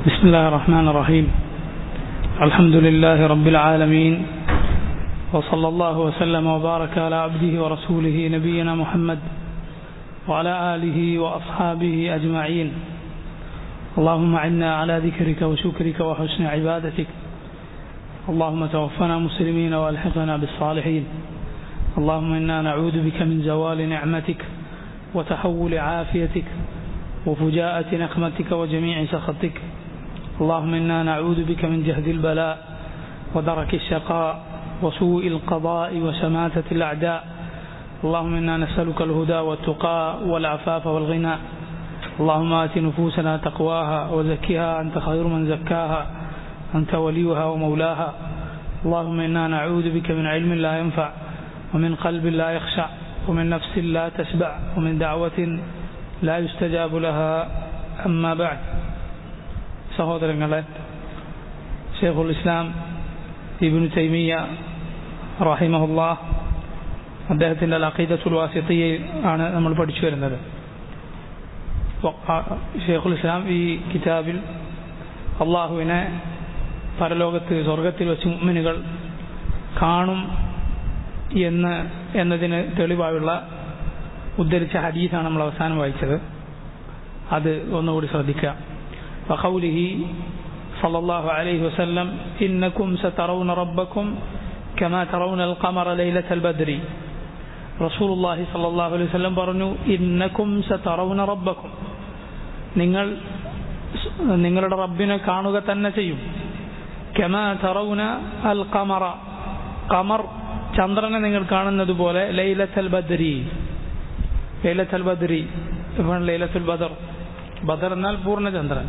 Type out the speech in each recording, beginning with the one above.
بسم الله الرحمن الرحيم. الحمد لله رب العالمين، وصلى الله وسلم وبارك على عبده ورسوله نبينا محمد وعلى آله وأصحابه أجمعين. اللهم أعنا على ذكرك وشكرك وحسن عبادتك. اللهم توفنا مسلمين والحقنا بالصالحين. اللهم إنا نعوذ بك من زوال نعمتك وتحول عافيتك وفجاءة نقمتك وجميع سخطك. اللهم إنا نعوذ بك من جهد البلاء ودرك الشقاء وسوء القضاء وشماتة الأعداء. اللهم إنا نسألك الهدى والتقى والعفاف والغنى. اللهم آت نفوسنا تقواها وزكها أنت خير من زكاها أنت وليها ومولاها. اللهم إنا نعوذ بك من علم لا ينفع ومن قلب لا يخشع ومن نفس لا تشبع ومن دعوة لا يستجاب لها. أما بعد. സഹോദരങ്ങളെ, ഷെയ്ഖുൽ ഇസ്ലാം ഇബ്നു തൈമിയ്യ റഹിമഹുല്ലാഹ് അദ്ദേഹത്തിൻ്റെ അൽ-അഖീദത്തുൽ വാസിത്തിയ്യ ആണ് നമ്മൾ പഠിച്ചു വരുന്നത്. ഷെയ്ഖുൽ ഇസ്ലാം ഈ കിതാബിൽ അള്ളാഹുവിനെ പരലോകത്ത് സ്വർഗത്തിൽ വെച്ച് മുഅ്മിനുകൾ കാണും എന്നതിന് തെളിവായുള്ള ഉദ്ധരിച്ച ഹദീസാണ് നമ്മൾ അവസാനം വായിച്ചത്. അത് ഒന്നുകൂടി ശ്രദ്ധിക്കുക. وقوله صلى الله عليه وسلم إنكم سترون ربكم كما ترون القمر ليلة البدر. رسول الله صلى الله عليه وسلم പറഞ്ഞു, إنكم سترون ربكم, നിങ്ങളുടെ റബ്ബിനെ കാണുക തന്നെ ചെയ്യും. كما ترون القمر, ഖമർ ചന്ദ്രനെ നിങ്ങൾ കാണുന്നത് പോലെ ലൈലത്തുൽ ബദ്രി, ലൈലത്തുൽ ബദ്രി ലൈലത്തുൽ ബദർ, ബദർ എന്നാൽ പൂർണ്ണചന്ദ്രൻ.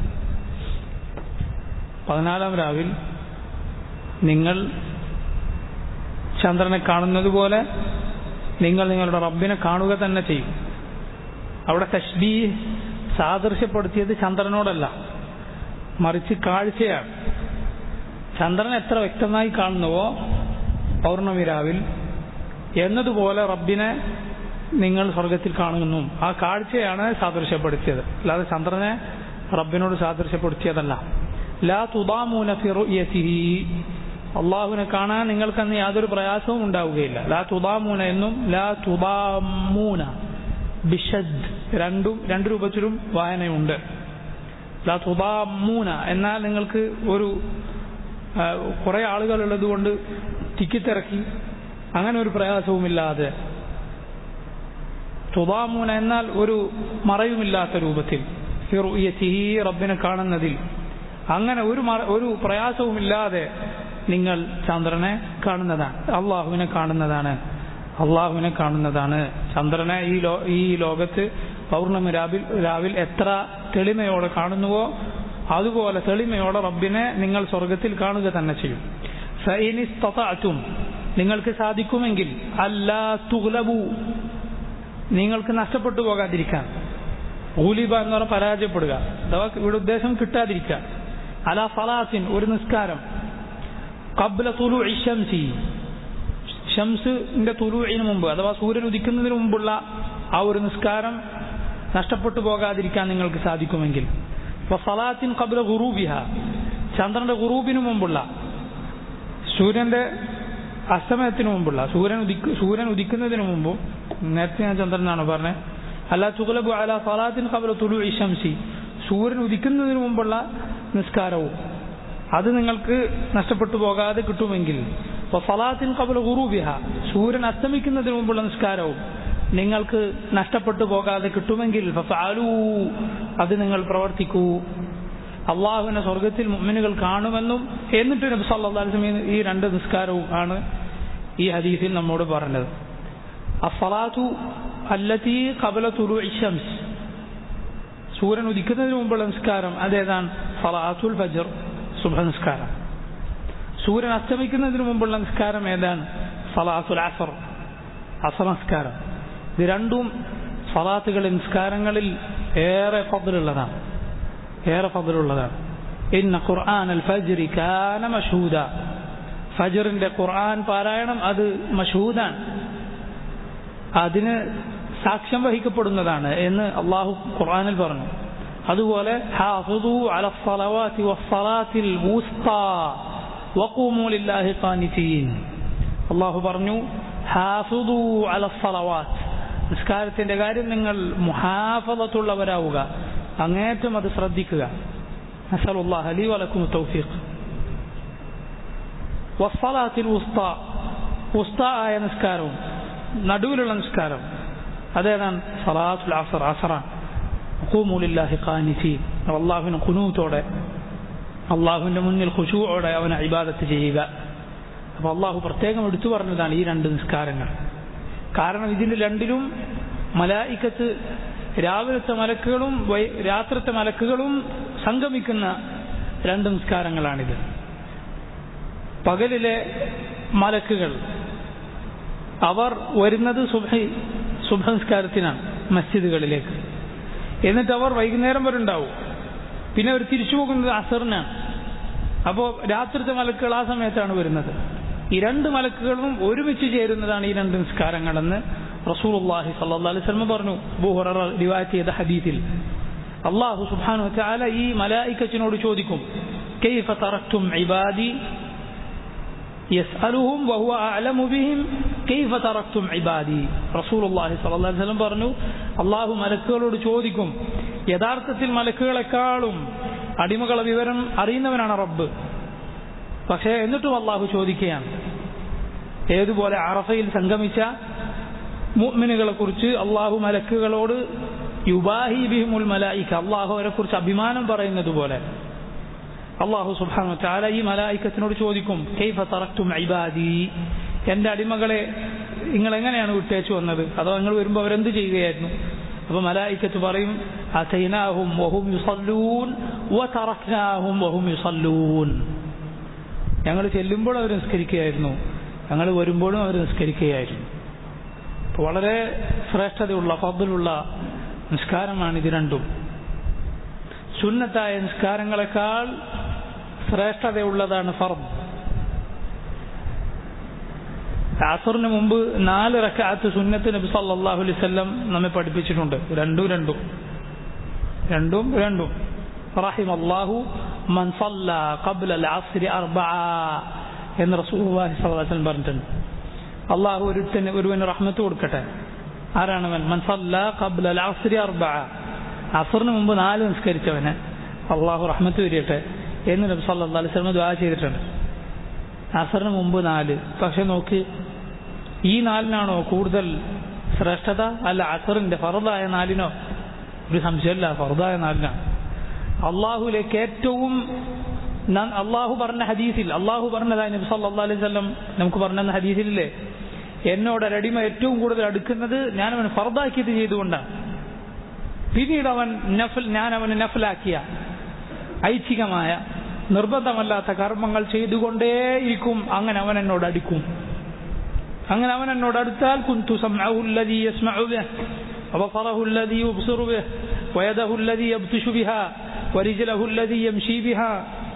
14-ാം രാവിൽ നിങ്ങൾ ചന്ദ്രനെ കാണുന്നത് പോലെ നിങ്ങൾ നിങ്ങളുടെ റബ്ബിനെ കാണുക തന്നെ ചെയ്യും. അവിടെ തശ്ബീഹ് സാദൃശ്യപ്പെടുത്തിയത് ചന്ദ്രനോടല്ല, മറിച്ച് കാഴ്ചയാണ്. ചന്ദ്രൻ എത്ര വ്യക്തമായി കാണുന്നുവോ പൗർണമി രാവിൽ എന്നതുപോലെ റബ്ബിനെ നിങ്ങൾ സ്വർഗത്തിൽ കാണുന്നു. ആ കാഴ്ചയാണ് സാദൃശ്യപ്പെടുത്തിയത്, അല്ലാതെ ചന്ദ്രനെ റബ്ബിനോട് സാദൃശ്യപ്പെടുത്തിയതല്ല. ലാ തുദാമൂന ഫി റുയതിഹി, അല്ലാഹുവിനെ കാണാൻ നിങ്ങൾക്കന്ന് യാതൊരു പ്രയാസവും ഉണ്ടാവുകയില്ല. ലാ തുദാമൂന എന്നും ലാ തുദാമൂന ബിശദ് രണ്ട് രൂപത്തിലും വായനയുണ്ട്. ലാ തുദാമൂന എന്നാൽ നിങ്ങൾക്ക് ഒരു കുറെ ആളുകൾ ഉള്ളത് കൊണ്ട് തിക്കിത്തിറക്കി അങ്ങനെ ഒരു പ്രയാസവുമില്ലാതെ, തുദാമൂന എന്നാൽ ഒരു മറയുമില്ലാത്ത രൂപത്തിൽ, ഫി റുയതിഹി റബ്ബിനെ കാണുന്നതിൽ അങ്ങനെ ഒരു പ്രയാസവുമില്ലാതെ നിങ്ങൾ ചന്ദ്രനെ കാണുന്നതാണ്, അള്ളാഹുവിനെ കാണുന്നതാണ്. ചന്ദ്രനെ ഈ ലോകത്ത് പൗർണമി രാവിൽ എത്ര തെളിമയോടെ കാണുന്നുവോ അതുപോലെ തെളിമയോടെ റബ്ബിനെ നിങ്ങൾ സ്വർഗത്തിൽ കാണുക തന്നെ ചെയ്യും. ഫഇൻ ഇസ്തതഅതും, നിങ്ങൾക്ക് സാധിക്കുമെങ്കിൽ, അല്ലാ തുഗ്ലബു, നിങ്ങൾക്ക് നഷ്ടപ്പെട്ടു പോകാതിരിക്കാൻ. ഗുലിബ എന്ന് പറഞ്ഞാൽ പരാജയപ്പെടുക, അഥവാ ഇവിടെ ഉദ്ദേശം കിട്ടാതിരിക്കുക. അലാ സലാത്തിൻ, ഒരു നിസ്കാരം, ഖബ്ല തുലൂഇ ശംസി, ഷംസിന്റെ തുലൂഇന് മുമ്പ് അഥവാ സൂര്യൻ ഉദിക്കുന്നതിന് മുമ്പുള്ള ആ ഒരു നിസ്കാരം നഷ്ടപ്പെട്ടു പോകാതിരിക്കാൻ നിങ്ങൾക്ക് സാധിക്കുമെങ്കിൽ. വസലാത്തിൻ ഖബ്ല ഗുറൂബിഹ, ചന്ദ്രന്റെ ഗുറൂബിന് മുമ്പുള്ള, സൂര്യന്റെ അസ്തമയത്തിന് മുമ്പുള്ള, സൂര്യൻ ഉദിക്കുന്നതിന് മുമ്പും, നേരത്തെ ഞാൻ ചന്ദ്രനാണ് പറഞ്ഞത്. അല്ലാ തുഗ്ലബു അലാ സലാത്തിൻ ഖബ്ല തുലൂഇ ശംസി, സൂര്യൻ ഉദിക്കുന്നതിന് മുമ്പുള്ള നിസ്കാരവും അത് നിങ്ങൾക്ക് നഷ്ടപ്പെട്ടു പോകാതെ കിട്ടുമെങ്കിൽ. വസലാത്തിൻ ഖബ്ല ഗുറൂബിഹ, സൂര്യൻ അസ്തമിക്കുന്നതിന് മുമ്പുള്ള നിസ്കാരവും നിങ്ങൾക്ക് നഷ്ടപ്പെട്ടു പോകാതെ കിട്ടുമെങ്കിൽ ഫഫഅലൂ, അത് നിങ്ങൾ പ്രവർത്തിക്കൂ. അള്ളാഹുവിനെ സ്വർഗത്തിൽ മുഅ്മിനുകൾ കാണുമെന്നും എന്നിട്ട് നബി സല്ലല്ലാഹു അലൈഹി വസല്ലം ഈ രണ്ട് നിസ്കാരവും ആണ് ഈ ഹദീസിൽ നമ്മോട് പറഞ്ഞത്. അസ്സലാത്തു അല്ലതി ഖബ്ല തുലൂഇ ശംസ്, സൂര്യൻ ഉദിക്കുന്നതിന് മുമ്പുള്ള നിസ്കാരം അതേതാണ്? സലാത്തുൽ ഫജ്ർ, സുബ്ഹ് നിസ്കാരം. സൂര്യൻ അസ്തമിക്കുന്നതിന് മുമ്പുള്ള നിസ്കാരം ഏതാണ്? സലാത്തുൽ അസ്ർ, അസ്ർ നിസ്കാരം. ഇത് രണ്ടും സലാത്തുകളിൽ, നിസ്കാരങ്ങളിൽ ഏറെ ഫദ്ലുള്ളതാണ്. ഇന്ന ഖുർആനൽ ഫജ്രി കാന മശ്ഹൂദ, ഫജ്റിന്റെ ഖുർആൻ പാരായണം അത് മശ്ഹൂദാണ്, അതിന് സാക്ഷ്യം വഹിക്കപ്പെടുന്നതാണ് എന്ന് അള്ളാഹു ഖുർആനിൽ പറഞ്ഞു. അതുപോലെ ഹാഫിദു അല സ്വലവാതി വസ്സലാത്തിൽ വുസ്താ വഖൂമു ലില്ലാഹി ഖാനിതീൻ. അല്ലാഹു പറഞ്ഞു ഹാഫിദു അല സ്വലവാത്ത്, നിസ്കാരത്തിന്റെ കാര്യം നിങ്ങൾ മുഹാഫദത്തുള്ളവരാവുക, അങ്ങേറ്റം അത് ശ്രദ്ധിക്കുക. നസ്അലുല്ലാഹ ലി വലക്കും തൗഫീഖ്. വസ്സലാത്തിൽ വുസ്താ, വുസ്താ ആയ നിസ്കാരവും നടുവിലുള്ള നിസ്കാരം അതേതാണ്? സലാത്തുൽ അസ്ർ, അസ്റാണ്. ഖൂമു ലില്ലാഹി ഖാനിതീൻ, അല്ലാഹുവിന് ഖുനൂത്തോടെ, അല്ലാഹുവിന്റെ മുന്നിൽ ഖുശൂഅോടെ അവനെ ഇബാദത്ത് ചെയ്യുക. അപ്പോൾ അല്ലാഹു പ്രത്യേകം എടുത്തു പറഞ്ഞതാണ് ഈ രണ്ട് നിസ്കാരങ്ങൾ. കാരണം ഇതിന് രണ്ടിലും മലായികത്ത്, രാവിലത്തെ മലക്കുകളും രാത്രിത്തെ മലക്കുകളും സംഗമിക്കുന്ന രണ്ട് നിസ്കാരങ്ങളാണിത്. പകലിലെ മലക്കുകൾ അവർ വരുന്നത് സുബ്ഹ് നിസ്കാരത്തിനാണ് മസ്ജിദുകളിലേക്ക്. എന്നിട്ട് അവർ വൈകുന്നേരം വരെ ഉണ്ടാവും. പിന്നെ അവർ തിരിച്ചു പോകുന്നത് അസറിനാണ്. അപ്പോൾ രാത്രിത്തെ മലക്കുകൾ ആ സമയത്താണ് വരുന്നത്. ഈ രണ്ട് മലക്കുകളും ഒരുമിച്ച് ചേരുന്നതാണ് ഈ രണ്ട് നിസ്കാരങ്ങളെന്ന് റസൂലുള്ളാഹി സ്വല്ലല്ലാഹു അലൈഹി വസല്ലം പറഞ്ഞു. അബൂ ഹുറൈറ റിവായത്ത് ചെയ്ത ഹദീസിൽ അല്ലാഹു സുബ്ഹാനഹു വ തആല ഈ മലായികത്തിനോട് ചോദിക്കും, കൈഫ തറക്തും ഇബാദി യസ്അലുഹും വഹുവ അഅലമു ബിഹിം കൈഫ തറക്തും ഇബാദി. റസൂലുള്ളാഹി സ്വല്ലല്ലാഹു അലൈഹി വസല്ലം പറഞ്ഞു, അല്ലാഹു മലക്കുകളോട് ചോദിക്കും. യഥാർത്ഥത്തിൽ മലക്കുകളെക്കാളും അടിമകളെ വിവരം അറിയുന്നവനാണ് റബ്ബ്. പക്ഷേ എന്നിട്ടും അല്ലാഹു ചോദിക്കുകയാണ്. ഏതുപോലെ അറഫയിൽ സംഗമിച്ച മുഅ്മിനുകളെ കുറിച്ച് അല്ലാഹു മലക്കുകളോട് യുബാഹി ബിഹിമുൽ മലായിക, അല്ലാഹു അവരെ കുറിച്ച് അഭിമാനം പറയുന്നത് പോലെ അല്ലാഹു സുബ്ഹാനഹു വ തആല ഈ മലായികത്തിനോട് ചോദിക്കും, കൈഫ തറക്തും ഇബാദി, എൻ്റെ അടിമകളെ നിങ്ങൾ എങ്ങനെയാണ് വിട്ടേച്ചു വന്നത്? അഥവാ നിങ്ങൾ വരുമ്പോൾ അവരെന്ത് ചെയ്യുകയായിരുന്നു? അപ്പോൾ മലായികത്ത് പറയും, അതൈനാഹും വഹും യുസല്ലൂൻ വതറക്നാഹും വഹും യുസല്ലൂൻ. ഞങ്ങൾ ചെല്ലുമ്പോൾ അവർ നിസ്കരിക്കുകയായിരുന്നു, ഞങ്ങൾ വരുമ്പോഴും അവർ നിസ്കരിക്കുകയായിരുന്നു. വളരെ ശ്രേഷ്ഠതയുള്ള ഫദ്ലുള്ള നിസ്കാരമാണ് ഇത് രണ്ടും. സുന്നത്തായ നിസ്കാരങ്ങളെക്കാൾ ശ്രേഷ്ഠതയുള്ളതാണ് ഫർദ്. അസറിന് മുമ്പ് 4 റക്അത്ത് സുന്നത്ത് നബി സല്ലല്ലാഹു അലൈഹി വസല്ലം നമ്മെ പഠിപ്പിച്ചിട്ടുണ്ട്. രണ്ടും റഹിമല്ലാഹു മൻ സല്ല ഖബ്ല അൽ-അസ്രി 4 എന്ന് റസൂലുള്ളാഹി സ്വല്ലല്ലാഹു അലൈഹി വസല്ലം പറഞ്ഞിട്ടുണ്ട്. അല്ലാഹു ഒരുവന് റഹ്മത്ത് കൊടുക്കട്ടെ. ആരാണവൻ? മൻ സല്ല ഖബ്ല അൽ-അസ്രി 4, അസറിന് മുമ്പ് 4 നിസ്കരിച്ചവന് അല്ലാഹു റഹ്മത്ത് വരിയട്ടെ എന്ന് നബി സല്ലല്ലാഹു അലൈഹി വസല്ലം ദുആ ചെയ്തിട്ടുണ്ട്. അസറിന് മുമ്പ് 4. പക്ഷെ നോക്ക്, ഈ 4നാണോ കൂടുതൽ ശ്രേഷ്ഠത? അല്ല, അസറിന്റെ ഫർദായ 4നോ? ഒരു സംശയമല്ല, ഫർദായ 4നാണ്. അള്ളാഹുലേക്ക് ഏറ്റവും അള്ളാഹു പറഞ്ഞ ഹദീസിൽ, അള്ളാഹു പറഞ്ഞതായി നബി സല്ലല്ലാഹു അലൈഹി വസല്ലം നമുക്ക് പറഞ്ഞ ഹദീസിലില്ലേ, എന്നോടൊരടിമ ഏറ്റവും കൂടുതൽ അടുക്കുന്നത് ഞാൻ അവന് ഫർദാക്കിയത് ചെയ്തുകൊണ്ടാണ്. പിന്നീട് ഞാൻ അവന് നഫലാക്കിയ ഐച്ഛികമായ നിർബന്ധമല്ലാത്ത കർമ്മങ്ങൾ ചെയ്തുകൊണ്ടേയിരിക്കും. അങ്ങനെ അവൻ എന്നോട് അടുക്കും. അങ്ങനെ അവൻ എന്നോട് അടുത്താൽ കുന്തു സമഅഹു അല്ലദീ യസ്മഉ ബിഹി വബസറഹു അല്ലദീ യുബ്സിറു ബിഹി വയദഹു അല്ലദീ യബ്തിഷു ബിഹാ വരിജ്ലഹു അല്ലദീ യംശീ ബിഹാ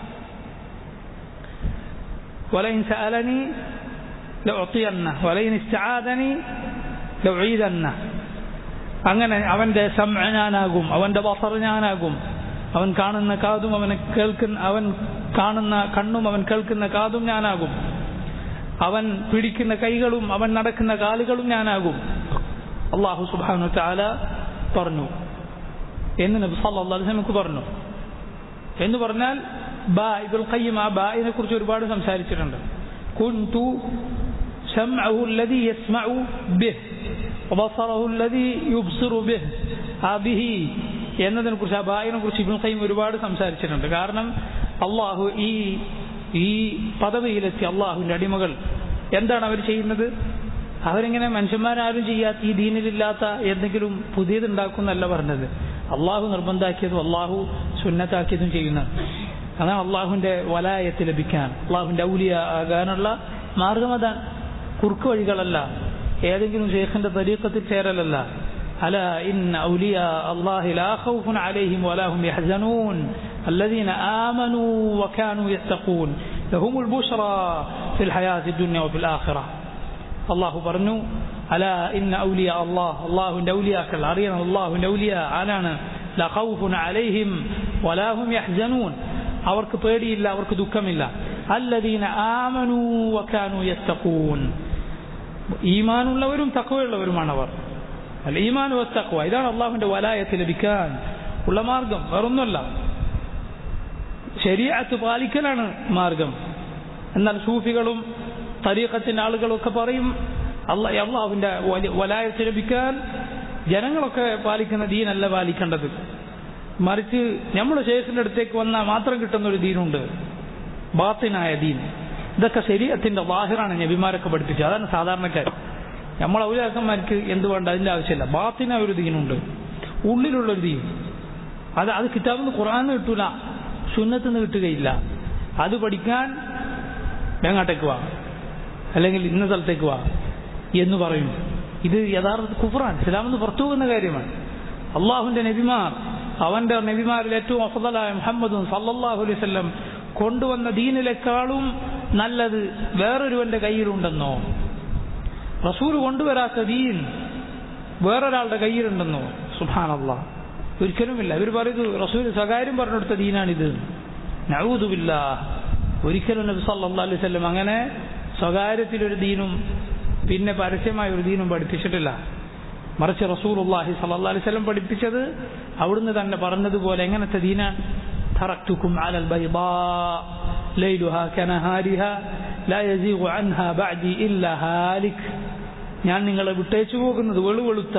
വലഇൻ സഅലനി ലഉതിയന്നഹു വലഇൻ ഇസ്തആദനി ലഉഈദന്നഹു. അങ്ങനെ അവന്റെ സമഅ ഞാനാകും, അവന്റെ ബസർ ഞാനാകും, അവൻ കാണുന്ന കാതും അവൻ കാണുന്ന കണ്ണും അവൻ കേൾക്കുന്ന കാതും ഞാനാകും, അവൻ പിടിക്കുന്ന കൈകളും അവൻ നടക്കുന്ന കാലുകളും ഞാനാകും. അല്ലാഹു സുബ്ഹാനഹു വ തആല പറഞ്ഞു എന്ന് നബി സല്ലല്ലാഹു അലൈഹി വസല്ലം പറഞ്ഞു. എന്ന് പറഞ്ഞാൽ ഇബ്നുൽ ഖയ്യിം ആ ബായിനെ കുറിച്ച് ഒരുപാട് സംസാരിച്ചിട്ടുണ്ട്. കുന്തു സമഅഹു അല്ലദീ യസ്മഉ ബിഹി വബസറഹു അല്ലദീ യുബ്സിറു ബിഹി എന്നതിനെ കുറിച്ച്, ആ ബായിനെ കുറിച്ച് ഇബ്നുൽ ഖയ്യിം ഒരുപാട് സംസാരിച്ചിട്ടുണ്ട്. കാരണം അള്ളാഹു ഈ പദവിയിലെത്തി അള്ളാഹുവിന്റെ അടിമകൾ എന്താണ് അവർ ചെയ്യുന്നത്? അവരിങ്ങനെ മനുഷ്യന്മാരാരും ചെയ്യാത്ത, ഈ ദീനിലില്ലാത്ത എന്തെങ്കിലും പുതിയതുണ്ടാക്കുന്നല്ല പറഞ്ഞത്. അള്ളാഹു നിർബന്ധാക്കിയതും അള്ളാഹു സുന്നത്താക്കിയതും ചെയ്യുന്നത്. അതാണ് അള്ളാഹുവിന്റെ വലായത്ത് ലഭിക്കാൻ, അള്ളാഹുവിന്റെ ഔലിയ ആകാനുള്ള മാർഗം. അതാണ്, കുറുക്ക് വഴികളല്ല, ഏതെങ്കിലും ശൈഖിന്റെ തരീഖത്തിൽ ചേരലല്ല. അലാ ഇന്ന ഔലിയാ അല്ലാഹി ലാ ഖൗഫുൻ അലൈഹിം വലാ ഹും യഹ്സനൂൻ الذين آمنوا وكانوا يتقون لهم البشرى في الحياة الدنيا وفي الآخرة. الله പറഞ്ഞു, അലാ ഇന്ന ഔലിയാ അല്ലാഹ്, അല്ലാഹുവിന്റെ ഔലിയാക്കൾ അറിയണം. അല്ലാഹുവിന്റെ ഔലിയ ആരാണ്? ലഖൗഫുൻ അലൈഹിം വലാ ഹും യഹ്സനൂൻ. അവർക്ക് പേടിയില്ല, അവർക്ക് ദുഃഖമില്ല. അല്ലദീന ആമനൂ വകാനൂ യത്തഖൂൻ. ഈമാനുള്ളവരും തഖ്വയുള്ളവരുമാണ് അവർ. അൽ ഈമാൻ വത്തഖ്വ, ഇതാണ് അല്ലാഹുവിന്റെ വലായത്ത് ലഭിക്കാൻ ഉള്ള മാർഗം, വേറൊന്നുമല്ല. ശരീഅത്ത് പാലിക്കലാണ് മാർഗം. എന്നാൽ സൂഫികളും തരീഖത്തിന്റെ ആളുകളും ഒക്കെ പറയും അല്ലാഹുവിന്റെ വലായത്ത് ലഭിക്കാൻ ജനങ്ങളൊക്കെ പാലിക്കുന്ന ദീനല്ല പാലിക്കേണ്ടത്, മറിച്ച് നമ്മുടെ ശേഖിന്റെ അടുത്തേക്ക് വന്നാൽ മാത്രം കിട്ടുന്ന ഒരു ദീനുണ്ട്, ബാത്തിനായ ദീൻ. ഇതൊക്കെ ശരീഅത്തിന്റെ വാഹിറാണ് നബിമാരൊക്കെ പഠിപ്പിച്ചത്. അതാണ് സാധാരണക്കാർ. നമ്മളെ ഔലിയാക്കന്മാർക്ക് എന്ത് വേണ്ട, അതിന്റെ ആവശ്യമില്ല. ബാത്തിനായ ഒരു ദീനുണ്ട്, ഉള്ളിലുള്ളൊരു ദീൻ. അത് കിതാബിൽ നിന്ന് ഖുർആനിൽ നിന്ന് കിട്ടൂല, സുന്നത്തിൽ നിന്ന് കിട്ടുകയില്ല. അത് പഠിക്കാൻ വേങ്ങാട്ടേക്ക് വാ, അല്ലെങ്കിൽ ഇന്ന സ്ഥലത്തേക്ക് വാ എന്ന് പറയും. ഇത് യഥാർത്ഥ കുഫ്റാണ്, ഇസ്ലാമിൽ നിന്ന് പുറത്തു പോകുന്ന കാര്യമാണ്. അള്ളാഹുവിന്റെ നബിമാർ, അവന്റെ നബിമാരിൽ ഏറ്റവും അഫ്ളലായ മുഹമ്മദ് സല്ലല്ലാഹു അലൈഹി വസല്ലം കൊണ്ടുവന്ന ദീനിലേക്കാളും നല്ലത് വേറൊരുവന്റെ കയ്യിലുണ്ടെന്നോ? റസൂൽ കൊണ്ടുവരാത്ത ദീൻ വേറൊരാളുടെ കയ്യിലുണ്ടെന്നോ? സുബ്ഹാനല്ലാഹ്, ഒരിക്കലുമില്ല. ഇവർ പറയുന്നത് റസൂൽ സ്വകാര്യം പറഞ്ഞെടുത്ത ദീനാണിത്. നഊദു ബില്ലാഹ്. ഒരിക്കലും നബി സല്ലല്ലാഹു അലൈഹി വസല്ലം അങ്ങനെ സ്വകാര്യത്തിലൊരു ദീനും പിന്നെ പരസ്യമായ ഒരു ദീനും പഠിപ്പിച്ചിട്ടില്ല. മറിച്ച് റസൂലുള്ളാഹി സ്വല്ലല്ലാഹു അലൈഹി വസല്ലം പഠിപ്പിച്ചത് അവിടുന്ന് തന്നെ പറഞ്ഞതുപോലെ എങ്ങനത്തെ ദീനാണ്? തറക്തുക്കും അലൽ ബൈദാ ലൈലുഹാ കനഹാരിഹാ ലാ യസീഗു അൻഹാ ബഅദി ഇല്ലാ ഹാലിക്. ഞാൻ നിങ്ങളെ വിട്ടേച്ചു പോകുന്നത് വെളുവെളുത്ത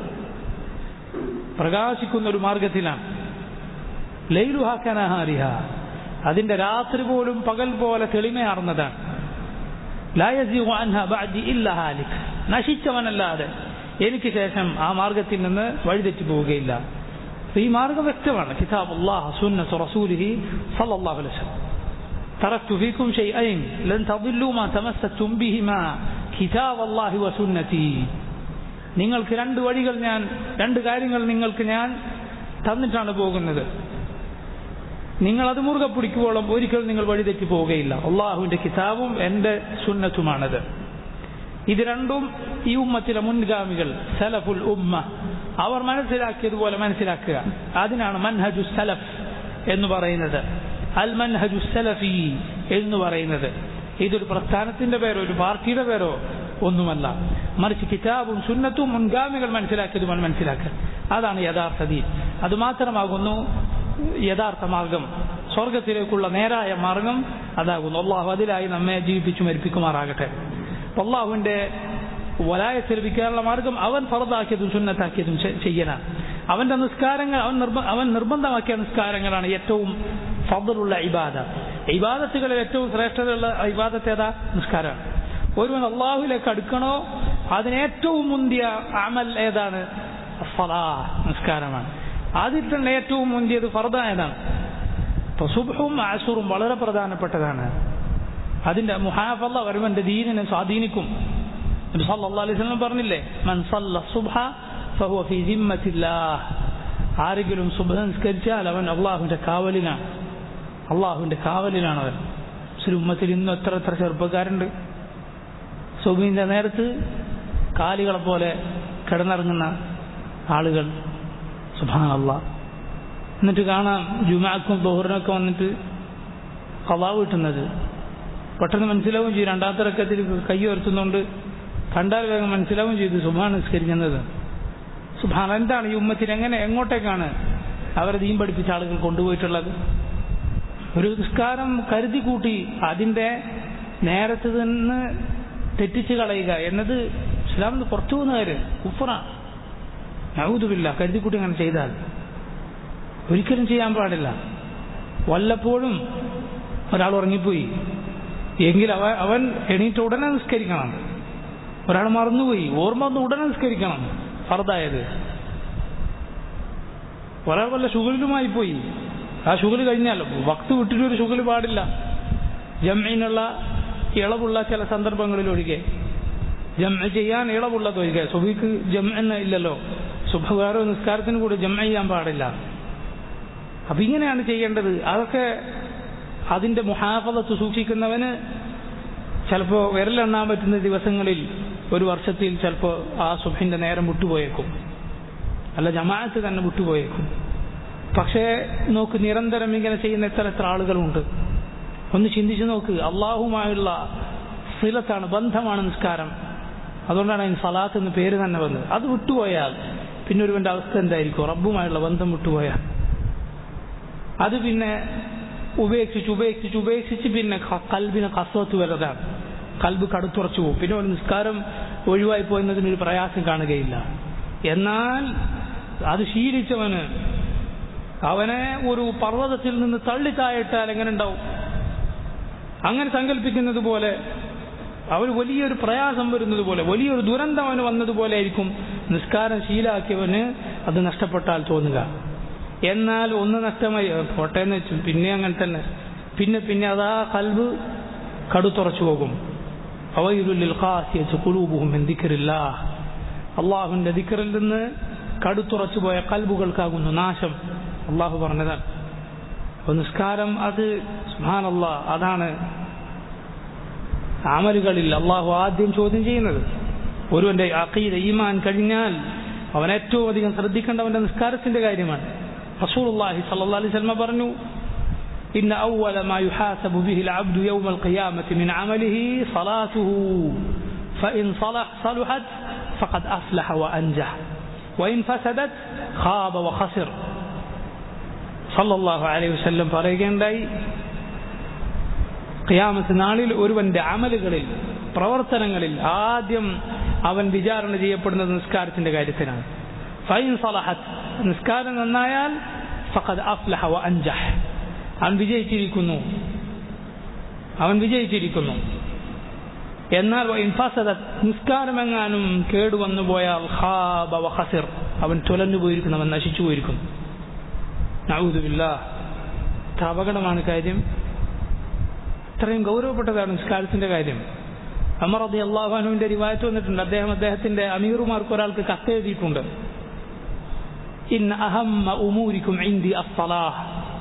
പ്രകാശിക്കുന്ന ഒരു മാർഗത്തിലാണ്. ലൈലുഹാ കനഹാരിഹാ, അതിന്റെ രാത്രി പോലും പകൽ പോലെ തെളിമയാർന്നതാണ്. ലാ യസീഗു അൻഹാ ബഅദി ഇല്ലാ ഹാലിക്, നശിച്ചവനല്ലാതെ എനിക്ക് ശേഷം ആ മാർഗത്തിൽ നിന്ന് വഴിതെറ്റി പോവുകയില്ല. ഈ മാർഗം വ്യക്തമാണ്. കിതാബുല്ലാഹ് സുന്നത്തു റസൂലിഹി സല്ലല്ലാഹു അലൈഹി വസല്ലം. തറക്തു ഫീകും ശൈഅൻ ലൻ തദില്ലു മാ തമസ്സക്തും ബിഹിമാ കിതാബല്ലാഹി വസുന്നതി. നിങ്ങൾക്ക് രണ്ട് കാര്യങ്ങൾ നിങ്ങൾക്ക് ഞാൻ തന്നിട്ടാണ് പോകുന്നത്. നിങ്ങൾ അത് മുറുകെ പിടിക്കുവോളം ഒരിക്കലും നിങ്ങൾ വഴിതെറ്റി പോവുകയില്ല. അള്ളാഹുവിന്റെ കിതാബും എന്റെ സുന്നത്തുമാണത്. ഇത് രണ്ടും ഈ ഉമ്മത്തിലെ മുൻഗാമികൾ സലഫുൽ ഉമ്മ അവർ മനസ്സിലാക്കിയതുപോലെ മനസ്സിലാക്കുക. അതിനാണ് മൻഹജു സലഫ് എന്ന് പറയുന്നത്, അൽ മൻഹജു സലഫി എന്ന് പറയുന്നത്. ഇതൊരു പ്രസ്ഥാനത്തിന്റെ പേരോ ഒരു പാർട്ടിയുടെ പേരോ ഒന്നുമല്ല, മറിച്ച് കിതാബും സുന്നത്തും മുൻഗാമികൾ മനസ്സിലാക്കിയതുമാണ് മനസ്സിലാക്കുക. അതാണ് യഥാർത്ഥ ദീൻ. അതുമാത്രമാകുന്നു യഥാർത്ഥ മാർഗം, സ്വർഗത്തിലേക്കുള്ള നേരായ മാർഗം അതാകുന്നു. അള്ളാഹു അതിലായി നമ്മെ ജീവിപ്പിച്ചു മരിപ്പിക്കുമാറാകട്ടെ. അള്ളാഹുവിന്റെ വലായത്ത് ലഭിക്കാനുള്ള മാർഗം അവൻ ഫർദാക്കിയതും സുന്നത്താക്കിയതും ചെയ്യലാണ്. അവന്റെ നിസ്കാരങ്ങൾ അവൻ നിർബന്ധമാക്കിയ നിസ്കാരങ്ങളാണ് ഏറ്റവും ഫദ്ലുള്ള ഇബാദ. ഇബാദത്തുകളിൽ ഏറ്റവും ശ്രേഷ്ഠതയുള്ള ഇബാദത്ത് ഏതാ? നിസ്കാരമാണ്. ഒരുവൻ അള്ളാഹുവിലേക്ക് അടുക്കണോ അതിനേറ്റവും മുന്തിയ അമൽ ഏതാണ്? നിസ്കാരമാണ്. അതിൽ തന്നെ ഏറ്റവും മുന്തിയത് ഫർദായതാണ്. സുബ്ഹും അസുറും വളരെ പ്രധാനപ്പെട്ടതാണ്. അതിന്റെ മുഹാഫള ഒരുവന്റെ ദീനിനെ സ്വാധീനിക്കും. നബി സല്ലല്ലാഹു അലൈഹി വസല്ലം പറഞ്ഞില്ലേ, മൻ സല്ല സുബ്ഹ ഫഹുവ ഫീ ദിമ്മത്തില്ലാഹ്. ആരെങ്കിലും സുബ്ഹ നിസ്കരിച്ചാൽ അവൻ അള്ളാഹുവിന്റെ കാവലിനാണ്. അള്ളാഹുവിന്റെ കാവലിനാണ് അവൻ. മുസ്ലിം ഉമ്മത്തിൽ ഇന്നും എത്ര ചെറുപ്പക്കാരുണ്ട് സുബ്ഹിന്റെ നേരത്ത് കാലികളെ പോലെ കിടന്നിറങ്ങുന്ന ആളുകൾ. സുബ്ഹാനല്ലാഹ്. എന്നിട്ട് കാണാം ജുമുഅക്കും ദുഹറിനൊക്കെ വന്നിട്ട് ഖളാ വീട്ടുന്നത്. പെട്ടെന്ന് മനസ്സിലാവും ചെയ്യും, രണ്ടാമത്തെ റക്അത്തിൽ കൈ ഉയർത്തുന്നുണ്ട്, കണ്ടാൽ വേഗം മനസ്സിലാവും ചെയ്തു സുബ്ഹാൻ നിസ്കരിക്കുന്നത്. സുബ്ഹാൻ. എന്താണ് ഈ ഉമ്മത്തിൽ എങ്ങോട്ടേക്കാണ് അവരെ ദീൻ പഠിപ്പിച്ച ആളുകൾ കൊണ്ടുപോയിട്ടുള്ളത്? ഒരു നിസ്കാരം കരുതി കൂട്ടി അതിന്റെ നേരത്ത് നിന്ന് തെറ്റിച്ച് കളയുക എന്നത് ഇസ്ലാമിൽ നിന്ന് പുറത്തു പോകുന്ന കാര്യം, കുഫ്റാണ്. നഊദു ബില്ലാഹ്. കരുതി കൂട്ടി അങ്ങനെ ചെയ്താൽ ഒരിക്കലും ചെയ്യാൻ പാടില്ല. വല്ലപ്പോഴും ഒരാൾ ഉറങ്ങിപ്പോയി എങ്കിൽ അവൻ എണീറ്റ് ഉടനെ നിസ്കരിക്കണം. ഒരാൾ മറന്നുപോയി, ഓർമ്മ വന്ന് ഉടനെ നിസ്കരിക്കണം, ഫർദായത്. ഒരാൾ വല്ല ശുഗലിലുമായി പോയി, ആ ശുഗൽ കഴിഞ്ഞാൽ വക്ത് വിട്ടിട്ടൊരു ശുഗൽ പാടില്ല. ജംഇനുള്ള ഇളവുള്ള ചില സന്ദർഭങ്ങളിൽ ഒഴികെ, ജംഇ ചെയ്യാൻ ഇളവുള്ളത് ഒഴികെ. സുബഹിക്ക് ജംഇന് ഇല്ലല്ലോ, സുബഹ് വേറെ നിസ്കാരത്തിന് കൂടി ജംഇ ചെയ്യാൻ പാടില്ല. അപ്പൊ ഇങ്ങനെയാണ് ചെയ്യേണ്ടത്. അതൊക്കെ അതിന്റെ മുഹാഫളത്ത് സൂക്ഷിക്കുന്നവന് ചിലപ്പോൾ വിരലെണ്ണാൻ പറ്റുന്ന ദിവസങ്ങളിൽ ഒരു വർഷത്തിൽ ചിലപ്പോൾ ആ സുബ്ഹിന്റെ നേരം വിട്ടുപോയേക്കും, അല്ല ജമാഅത്ത് തന്നെ വിട്ടുപോയേക്കും. പക്ഷേ നോക്ക്, നിരന്തരം ഇങ്ങനെ ചെയ്യുന്ന എത്ര ആളുകളുണ്ട്. ഒന്ന് ചിന്തിച്ചു നോക്ക്. അള്ളാഹുമായുള്ള സിലത്താണ്, ബന്ധമാണ് നിസ്കാരം. അതുകൊണ്ടാണ് അതിന് സലാത്ത് എന്ന് പേര് തന്നെ വന്നത്. അത് വിട്ടുപോയാൽ പിന്നെ ഒരുവന്റെ അവസ്ഥ എന്തായിരിക്കും? റബ്ബുമായുള്ള ബന്ധം വിട്ടുപോയാൽ അത് പിന്നെ ഉപേക്ഷിച്ച് പിന്നെ കൽബിനെ കസ്വത്ത് വരതാണ്. കൽബ് കടുത്തുറച്ചു പോകും. പിന്നെ ഒരു നിസ്കാരം ഒഴിവായി പോയെന്നതിനൊരു പ്രയാസം കാണുകയില്ല. എന്നാൽ അത് ശീലിച്ചവന്, അവനെ ഒരു പർവ്വതത്തിൽ നിന്ന് തള്ളിത്തായിട്ടാൽ എങ്ങനെ ഉണ്ടാവും? അങ്ങനെ സങ്കല്പിക്കുന്നത് പോലെ, അവന് വലിയൊരു പ്രയാസം വരുന്നത് പോലെ, വലിയൊരു ദുരന്തം അവന് വന്നതുപോലെ ആയിരിക്കും നിസ്കാരം ശീലാക്കിയവന് അത് നഷ്ടപ്പെട്ടാൽ തോന്നുക. എന്നാൽ ഒന്ന് നഷ്ടമായി പോട്ടേന്ന് വെച്ചു പിന്നെ അങ്ങനെ തന്നെ പിന്നെ അതാ കൽബ് കടുത്തുറച്ചു പോകും. അള്ളാഹുവിന്റെ ദിക്റിൽ നിന്ന് കടുത്തുറച്ചു പോയ കൽബുകൾക്കാകുന്നു നാശം. അള്ളാഹു പറഞ്ഞതാണ്. അപ്പൊ നിസ്കാരം അത് സുബ്ഹാനല്ലാഹ്, അതാണ് അമലുകളിൽ അള്ളാഹു ആദ്യം ചോദ്യം ചെയ്യുന്നത്. ഒരുവന്റെ അഖീദ ഈമാൻ കഴിഞ്ഞാൽ അവൻ ഏറ്റവും അധികം ശ്രദ്ധിക്കേണ്ടവന്റെ നിസ്കാരത്തിന്റെ കാര്യമാണ്. റസൂലുള്ളാഹി സ്വല്ലല്ലാഹു അലൈഹി വസല്ലം പറഞ്ഞു, ഇന്ന അവ്വല മാ യുഹാസബു ബിഹിൽ അബ്ദു യൗമൽ ഖിയാമത്തി മിൻ അമലിഹി സ്വലാത്തുഹു ഫഇൻ സലഹത് ഫഖദ് അഫ്ലഹ വഅൻജഹ വഇൻ ഫസദത് ഖാബ വഖസിർ. സല്ലല്ലാഹു അലൈഹി വസല്ലം പറയുകയുണ്ടായി, ഖിയാമത്ത് നാളിൽ ഒരുവന്റെ അമലുകളിൽ, പ്രവർത്തനങ്ങളിൽ ആദ്യം അവൻ വിചാരണ ചെയ്യപ്പെടുന്നത് നിസ്കാരത്തിന്റെ കാര്യത്തിലാണ്. ഫൈൻ സലഹത്, നിസ്കാരം നന്നായാൽ ഫഖദ് അഫ്ലഹ വഅൻജഹ, അവൻ വിജയിച്ചിരിക്കുന്നു. എന്നാൽ വഇൻ ഫസദത്, നിസ്കാരമെങ്ങാനും കേടുവന്നു പോയാൽ ഖാബ വഖസിർ, അവൻ തുലഞ്ഞു പോയിരിക്കുന്നു, അവൻ നശിച്ചു പോയിരിക്കുന്നു. നഊദു ബില്ലാഹ്. അപകടമാണ് കാര്യം. ഇത്രയും ഗൗരവപ്പെട്ടതാണ് നിസ്കാരത്തിന്റെ കാര്യം. ഉമർ റളിയല്ലാഹു അൻഹുവിന്റെ റിവായത്ത് വന്നിട്ടുണ്ട്. അദ്ദേഹത്തിന്റെ അമീറുമാർക്ക് ഒരാൾക്ക് കത്തെഴുതിയിട്ടുണ്ട്. ഇന്ന അഹമ്മ ഉമൂരിക്കും ഇൻദി അസ്സലാഹ്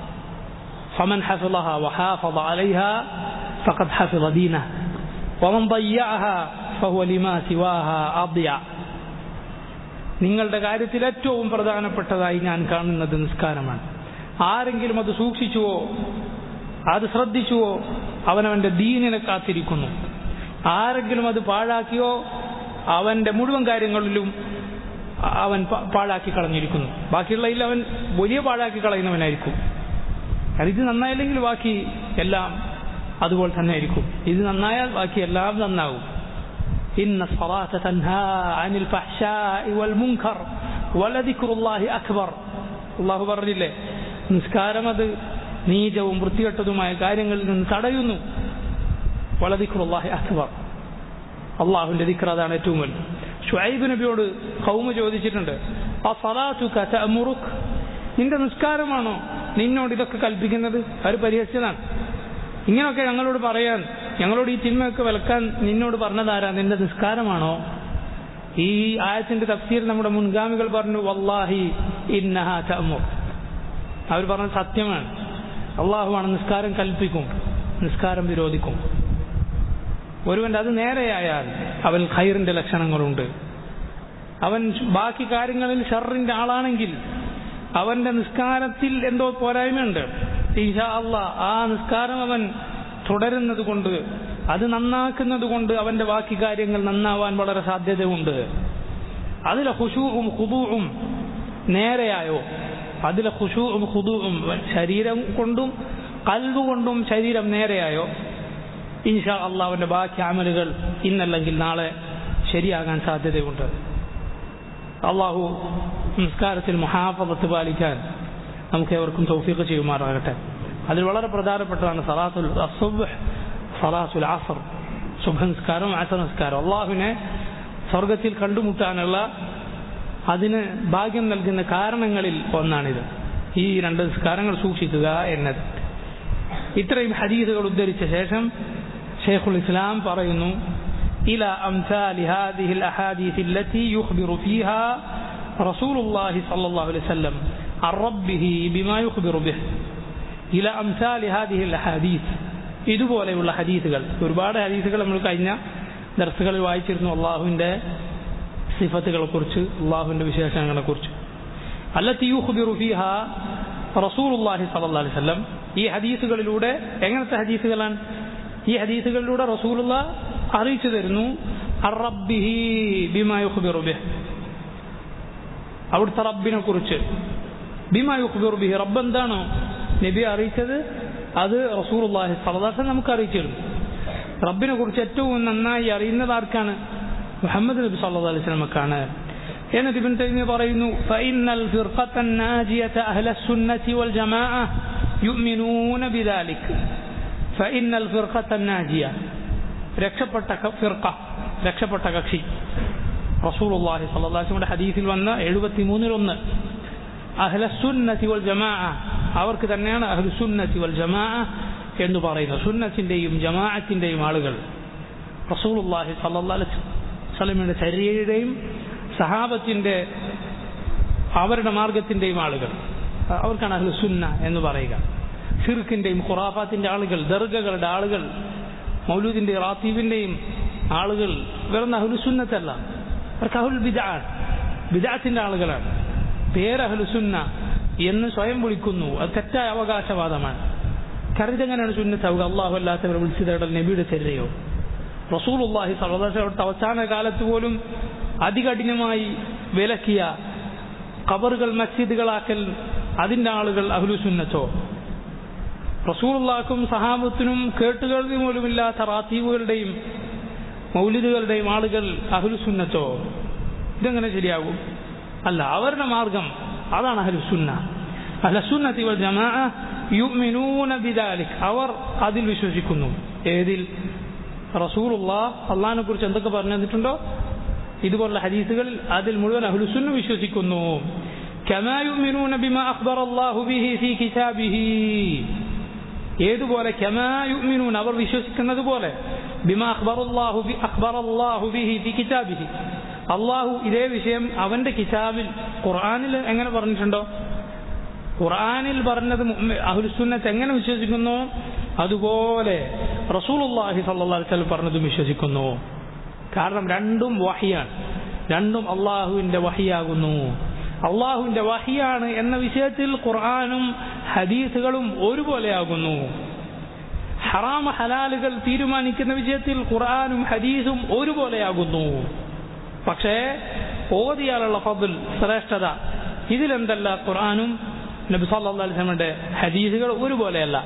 ഫമൻ ഹഫളഹ വഹാഫള അലൈഹ ഫഖദ് ഹഫള ദീനഹു വമൻ ضيعഹ ഫഹുവ ലിമാ സിവാഹ അദ്യ. നിങ്ങളുടെ കാര്യത്തിൽ ഏറ്റവും പ്രധാനപ്പെട്ടതായി ഞാൻ കാണുന്നത് നിസ്കാരമാണ്. ആരെങ്കിലും അത് സൂക്ഷിച്ചുവോ, അത് ശ്രദ്ധിച്ചുവോ, അവനവന്റെ ദീനിനെ കാത്തിരിക്കുന്നു. ആരെങ്കിലും അത് പാഴാക്കിയോ, അവന്റെ മുഴുവൻ കാര്യങ്ങളിലും അവൻ പാഴാക്കി കളഞ്ഞിരിക്കുന്നു. ബാക്കിയുള്ളതിൽ അവൻ വലിയ പാഴാക്കി കളയുന്നവനായിരിക്കും. ഇത് നന്നായില്ലെങ്കിൽ ബാക്കി എല്ലാം അതുപോലെ തന്നെ ആയിരിക്കും. ഇത് നന്നായാൽ ബാക്കി എല്ലാം നന്നാവും. ഇന്ന സ്വലാത്ത തൻഹാ അനിൽ ഫഹ്ശാഇ വൽ മുൻകർ വലദിക്റുല്ലാഹി അക്ബർ. അല്ലാഹു പറഞ്ഞില്ലേ, നിസ്കാരം അത് നീചവും വൃത്തികെട്ടതുമായ കാര്യങ്ങളിൽ നിന്ന് തടയുന്നു. വലദിക്റുല്ലാഹി അക്ബർ, അള്ളാഹുവിന്റെ ദിക്ർ അതാണ് ഏറ്റവും വലുത്. ശുഐബ് നബിയോട് ഖൗമ് ചോദിച്ചിട്ടുണ്ട്, അസ്സലാത്തുക തഅമുറുക്, നിന്റെ നിസ്കാരമാണോ നിന്നോട് ഇതൊക്കെ കൽപ്പിക്കുന്നത്? അവർ പരിഹസിച്ചതാണ്. ഇങ്ങനെയൊക്കെ ഞങ്ങളോട് പറയാൻ, ഞങ്ങളോട് ഈ തിന്മയൊക്കെ വിലക്കാൻ നിന്നോട് പറഞ്ഞതാരാ? നിന്റെ നിസ്കാരമാണോ? ഈ ആയത്തിന്റെ തഫ്സീർ നമ്മുടെ മുൻഗാമികൾ പറഞ്ഞു, വല്ലാഹി ഇന്നഹാ തഅമുർ. അവർ പറഞ്ഞത് സത്യമാണ്. അള്ളാഹുവാണ് നിസ്കാരം കൽപ്പിക്കും, നിസ്കാരം വിരോധിക്കും. ഒരുവന്റെ അത് നേരെയായാൽ അവൻ ഖൈറിന്റെ ലക്ഷണങ്ങളുണ്ട്. അവൻ ബാക്കി കാര്യങ്ങളിൽ ഷർറിന്റെ ആളാണെങ്കിൽ അവന്റെ നിസ്കാരത്തിൽ എന്തോ പോരായ്മയുണ്ട്. ഇൻഷാ അല്ലാഹ് ആ നിസ്കാരം അവൻ തുടരുന്നത് കൊണ്ട്, അത് നന്നാക്കുന്നത് കൊണ്ട് അവന്റെ ബാക്കി കാര്യങ്ങൾ നന്നാവാൻ വളരെ സാധ്യതയുണ്ട്. അതിലെ ഖുശൂഉം ഖുദൂഉം നേരെയായോ, അതിലെ ഖുശൂഉം ഖുദൂഉം ശരീരം കൊണ്ടും ഖൽബ് കൊണ്ടും ശരീരം നേരെയായോ, ഇൻഷാ അല്ലാഹ് അവന്റെ ബാക്കി അമലുകൾ ഇന്നല്ലെങ്കിൽ നാളെ ശരിയാകാൻ സാധ്യതയുണ്ട്. അള്ളാഹു നിസ്കാരത്തിൽ മുഹാഫദത്ത് പാലിക്കാൻ നമുക്ക് ഏവർക്കും തൗഫീഖ് ചെയ്യുമാറാകട്ടെ. അതിൽ വളരെ പ്രധാനപ്പെട്ടതാണ് സലാത്തുൽ സുബ്ഹ്, സലാത്തുൽ അസ്ർ, സുബ്ഹ് നിസ്കാരം, അസ്ർ നിസ്കാരം. അള്ളാഹുവിനെ സ്വർഗത്തിൽ കണ്ടുമുട്ടാനുള്ള അതിന് ഭാഗ്യം നൽകുന്ന കാരണങ്ങളിൽ ഒന്നാണിത്. ഈ രണ്ട് നിസ്കാരങ്ങൾ സൂക്ഷിക്കുക എന്നത്. ഇത്രയും ഹദീസുകൾ ഉദ്ധരിച്ച ശേഷം ശൈഖുൽ ഇസ്ലാം പറയുന്നു, إلى أمثال هذه الأحاديث التي يخبر فيها رسول الله صلى الله عليه وسلم عن ربه بما يخبر به. إلى أمثال هذه الأحاديث, ഇതുപോലെയുള്ള ഹദീസുകൾ, ഒരുപാട് ഹദീസുകൾ നമ്മൾ കഴിഞ്ഞ ദർസുകളിൽ വായിച്ചിരുന്നു അള്ളാഹുവിൻ്റെ സിഫത്തുകളെ കുറിച്ച്, അള്ളാഹുവിൻ്റെ വിശേഷങ്ങളെ കുറിച്ച്. التي يخبر فيها റസൂലുള്ളാഹി സ്വല്ലല്ലാഹു അലൈഹി വസല്ലം ഈ ഹദീസുകളിലൂടെ, എങ്ങനത്തെ ഹദീസുകളാണ് ഈ ഹദീസുകളിലൂടെ? റസൂലുള്ളാഹ് അറിയിച്ചു തരുന്നു അറബ്ബിഹി ബിമാ യുഖ്ബിറു ബിഹി, അവിടുത്തെ റബ്ബിനെ കുറിച്ച്. ബിമാ യുഖ്ബിറു ബിഹി, റബ്ബ് എന്താണോ നബി അറിയിച്ചത് അത് റസൂലുള്ളാഹി സ്വല്ലല്ലാഹു അലൈഹി വസല്ലം നമുക്ക് അറിയിച്ചു തരുന്നു. റബ്ബിനെ കുറിച്ച് ഏറ്റവും നന്നായി അറിയുന്നത് ആർക്കാണ്? മുഹമ്മദ് നബി സല്ലല്ലാഹു അലൈഹി വസല്ലമക്കാണ്. എന്നിട്ട് ഇബ്നു തൈമിയ പറയുന്നു ഫഇന്നൽ ഫിർഖത്തൻ നാജിയത അഹ്ലസ് സുന്നത്തി വൽ ജമാഅ യുഅ്മിനൂന ബിദാലിക്. ഫഇന്നൽ ഫിർഖത്തൻ നാജിയ, രക്ഷപ്പെട്ട ഫിർഖ, രക്ഷപ്പെട്ട കക്ഷി. റസൂലുള്ളാഹി സ്വല്ലല്ലാഹു അലൈഹി വസല്ലമയുടെ ഹദീസിൽ വന്ന 73-1 അഹ്ലസ് സുന്നത്തി വൽ ജമാഅ, അവർക്ക് തന്നെയാണ് അഹ്ലുസ് സുന്നത്തി വൽ ജമാഅ എന്ന് പറയുന്നത്. സുന്നത്തിന്റെയും ജമാഅത്തിന്റെയും ആളുകൾ, റസൂലുള്ളാഹി സ്വല്ലല്ലാഹു അലൈഹി വസല്ലമയുടെ ചര്യയുടെയും സഹാബത്തിന്റെ അവരുടെ മാർഗത്തിന്റെയും ആളുകൾ, അവർക്കാണ് അഹ്ലുസ് സുന്ന എന്ന് പറയുക. ഷിർക്കിന്റെയും ഖുറാഫാത്തിന്റെ ആളുകൾ, ദർഗകളുടെ ആളുകൾ, മൗലൂദിന്റെയും റാത്തീബിന്റെയും ആളുകൾ ഇവരൊന്നും അഹ്ലുസ് സുന്നത്തല്ല, അവർക്ക് അഹ്ലുൽ ബിദ്അ, ബിദ്അത്തിന്റെ ആളുകളാണ്. പേര് അഹ്ലുസ് സുന്ന എന്ന് സ്വയം വിളിക്കുന്നു, അത് തെറ്റായ അവകാശവാദമാണ്. കാരണം ഇതെങ്ങനെയാണ് സുന്നത്താവുക? അള്ളാഹു അല്ലാത്തവരെ വിളിച്ചു തേടൽ നബിയുടെ ചര്യയോ? റസൂലുള്ളാഹി സ്വല്ലല്ലാഹു അലൈഹി വസല്ലം അവസാന കാലത്ത് പോലും അതികഠിനമായി വിലക്കിയ ഖബറുകൾ മസ്ജിദുകളാക്കൽ, അതിന്റെ ആളുകൾ അഹ്ലുസ് സുന്നത്തോ? റസൂലുള്ളാഹിക്കും സഹാബത്തിനും കേട്ടുകേൾവി പോലുമില്ലാത്ത റാത്തീബുകളുടെയും മൗലിദുകളുടെയും ആളുകൾ അഹ്ലുസ് സുന്നത്തോ? ഇതെങ്ങനെ ശരിയാകും? അല്ല, അവരുടെ മാർഗം അതാണ് അഹ്ലുസ് സുന്ന. അഹ്ലുസ് സുന്നത്തി വൽ ജമാഅ യുഅ്മിനൂന ബിദാലിക്, അവർ അതിൽ വിശ്വസിക്കുന്നു. ഏതിൽ? റസൂലുള്ളാഹ് അല്ലാഹുവിനെ കുറിച്ച് എന്തൊക്കെ പറഞ്ഞു തന്നിട്ടുണ്ടോ ഇതുപോലുള്ള ഹദീസുകൾ, അതിൽ മുഴുവൻ അഹ്ലുസ് സുന്ന വിശ്വസിക്കുന്നു. കമാ യുഅ്മിനൂന ബിമാ അഖ്ബറല്ലാഹു ബിഹി ഫീ കിതാബിഹി, ഏതുപോലെ? കമാ യുഅ്മിനൂന, അവർ വിശ്വസിക്കുന്നത് പോലെ. ബിമാ അഖ്ബറല്ലാഹു ബിഹി ഫീ കിതാബിഹി, അള്ളാഹു ഇതേ വിഷയം അവന്റെ കിതാബിൽ ഖുർആനിൽ എങ്ങനെ പറഞ്ഞിട്ടുണ്ടോ, ഖുർആനിൽ പറഞ്ഞത് അഹ്ലുസ് സുന്നത്ത് എങ്ങനെ വിശ്വസിക്കുന്നു അതുപോലെ റസൂലുള്ളാഹി സ്വല്ലല്ലാഹു അലൈഹി വസല്ലം പറഞ്ഞതും വിശ്വസിക്കുന്നു. കാരണം രണ്ടും വഹിയാണ്, രണ്ടും അള്ളാഹുവിന്റെ വഹിയാകുന്നു. അള്ളാഹുവിന്റെ വഹിയാണ് എന്ന വിഷയത്തിൽ ഖുർആനും ഹദീസുകളും ഒരുപോലെയാകുന്നു. ഹറാമ ഹലാലുകൾ തീരുമാനിക്കുന്ന വിഷയത്തിൽ ഖുർആനും ഹദീസും ഒരുപോലെയാകുന്നു. പക്ഷേ ഓതിയാലുള്ള ഫദ്ൽ, ശ്രേഷ്ഠത, ഇതിലെന്തല്ല ഖുർആനും നബി സല്ലല്ലാഹു അലൈഹി വസല്ലമയുടെ ഹദീസുകൾ ഒരുപോലെയല്ല,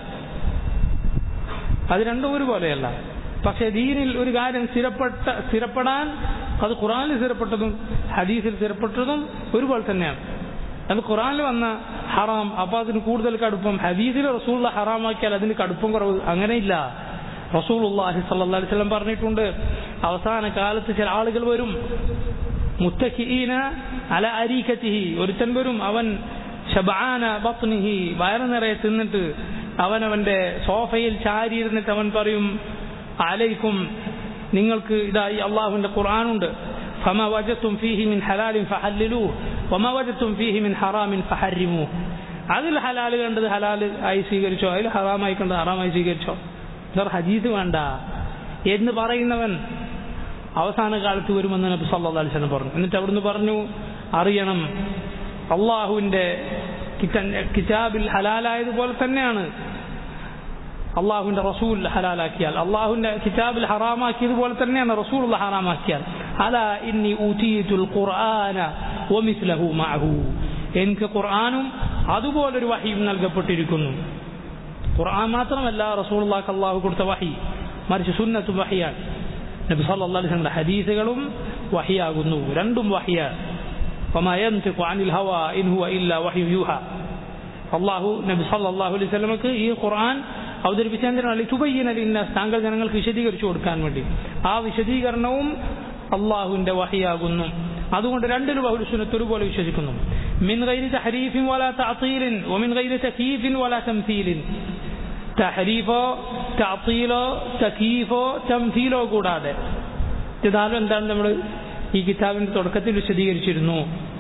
അത് രണ്ടും ഒരുപോലെയല്ല. പക്ഷേ ദീനിൽ ഒരു കാര്യം സ്ഥിരപ്പെടാൻ അത് ഖുർആനിൽ സ്ഥിരപ്പെട്ടതും ഹദീസിൽ സ്ഥിരപ്പെട്ടതും ഒരുപോലെ തന്നെയാണ്. അത് ഖുർആനിൽ വന്ന ഹറാം, അപ്പൊ അതിന് കൂടുതൽ കടുപ്പം. ഹദീസിൽ റസൂലുള്ളാഹി ഹറാമാക്കിയാൽ അതിന് കടുപ്പം കുറവ്, അങ്ങനെയില്ല. റസൂലുള്ളാഹി സ്വല്ലല്ലാഹു അലൈഹി വസല്ലം പറഞ്ഞിട്ടുണ്ട്, അവസാന കാലത്ത് ചില ആളുകൾ വരും, മുത്തഖിഈന അലാ അരീകതിഹി, ഒരുത്തൻ വരും, അവൻ ശബആന ബത്നിഹി, വയറ് നിറയെ തിന്നിട്ട് അവനവന്റെ സോഫയിൽ ചാരിയിരുന്നിട്ട് അവൻ പറയും, അലൈക്കും, നിങ്ങൾക്ക് ഇതായി അള്ളാഹുവിന്റെ ഖുർആനുണ്ട്, ഫമാ വജത്തും ഫീഹി മിൻ ഹലാലിൻ ഫഹല്ലിലൂഹ് വമാ വജത്തും ഫീഹി മിൻ ഹറാമിൻ ഫഹർരിമൂഹ്, അതിൽ ഹലാൽ കണ്ടത് ഹലാൽ ആയി സ്വീകരിച്ചോ, അതിൽ ഹറാമായി കണ്ടത് ഹറാമായി സ്വീകരിച്ചോ, ഹദീസ് വേണ്ട എന്ന് പറയുന്നവൻ അവസാന കാലത്ത് വരുമെന്ന് നബി സല്ലല്ലാഹു അലൈഹി വസല്ലം പറഞ്ഞു. എന്നിട്ട് അവിടുന്ന് പറഞ്ഞു, അറിയണം അള്ളാഹുവിന്റെ കിതാബിൽ ഹലാലായതുപോലെ തന്നെയാണ് അള്ളാഹുവിന്റെ റസൂൽ ഹലാലാക്കിയാൽ, അള്ളാഹുവിന്റെ കിതാബിൽ ഹറാമാക്കിയതുപോലെ തന്നെയാണ് റസൂലുള്ള ഹറാമാക്കിയാൽ. അലാ ഇന്നി ഊതീതുൽ ഖുർആന വമിസ്ലഹു മഅഹു, എനിക്ക് ഖുർആനും അതുപോലൊരു വഹിയും നൽകപ്പെട്ടിരിക്കുന്നു. ഖുർആൻ മാത്രമല്ല റസൂലുള്ളാഹിക്ക് അള്ളാഹു കൊടുത്ത വഹി, മറിച്ച് സുന്നത്തും വഹിയാണ്. നബി സല്ലല്ലാഹു അലൈഹി വസല്ലം ഹദീസുകളും വഹിയാകുന്നു, രണ്ടും വഹിയാണ്. വമാ യൻതിഖു അനിൽ ഹവാ ഇൻ ഹുവ ഇല്ലാ വഹ്യു യൂഹാ. അള്ളാഹു നബി സല്ലല്ലാഹു അലൈഹി വസല്ലമക്ക് ഈ ഖുർആൻ അവതരിപ്പിച്ചതിനാണ് തുബയ്യിന ലിന്നാസ്, താങ്കൾ ജനങ്ങൾക്ക് വിശദീകരിച്ചു കൊടുക്കാൻ വേണ്ടി. ആ വിശദീകരണവും അള്ളാഹുവിന്റെ വഹിയാകുന്നു. അതുകൊണ്ട് രണ്ടിലും അഹ്ലുസ് സുന്നത്ത് ഒരുപോലെ വിശ്വസിക്കുന്നു. മിൻ ഗൈരി തഹരീഫിൻ വലാ തഅതീലിൻ വമിൻ ഗൈരി തകീഫിൻ വലാ തംസീലിൻ, തഹരീഫോ തഅതീലോ തകീഫോ തംസീലോ കൂടാതെ. ഇതാലും എന്താണ് നമ്മൾ ഈ കിതാബിന്റെ തുടക്കത്തിൽ വിശദീകരിച്ചിരുന്നു.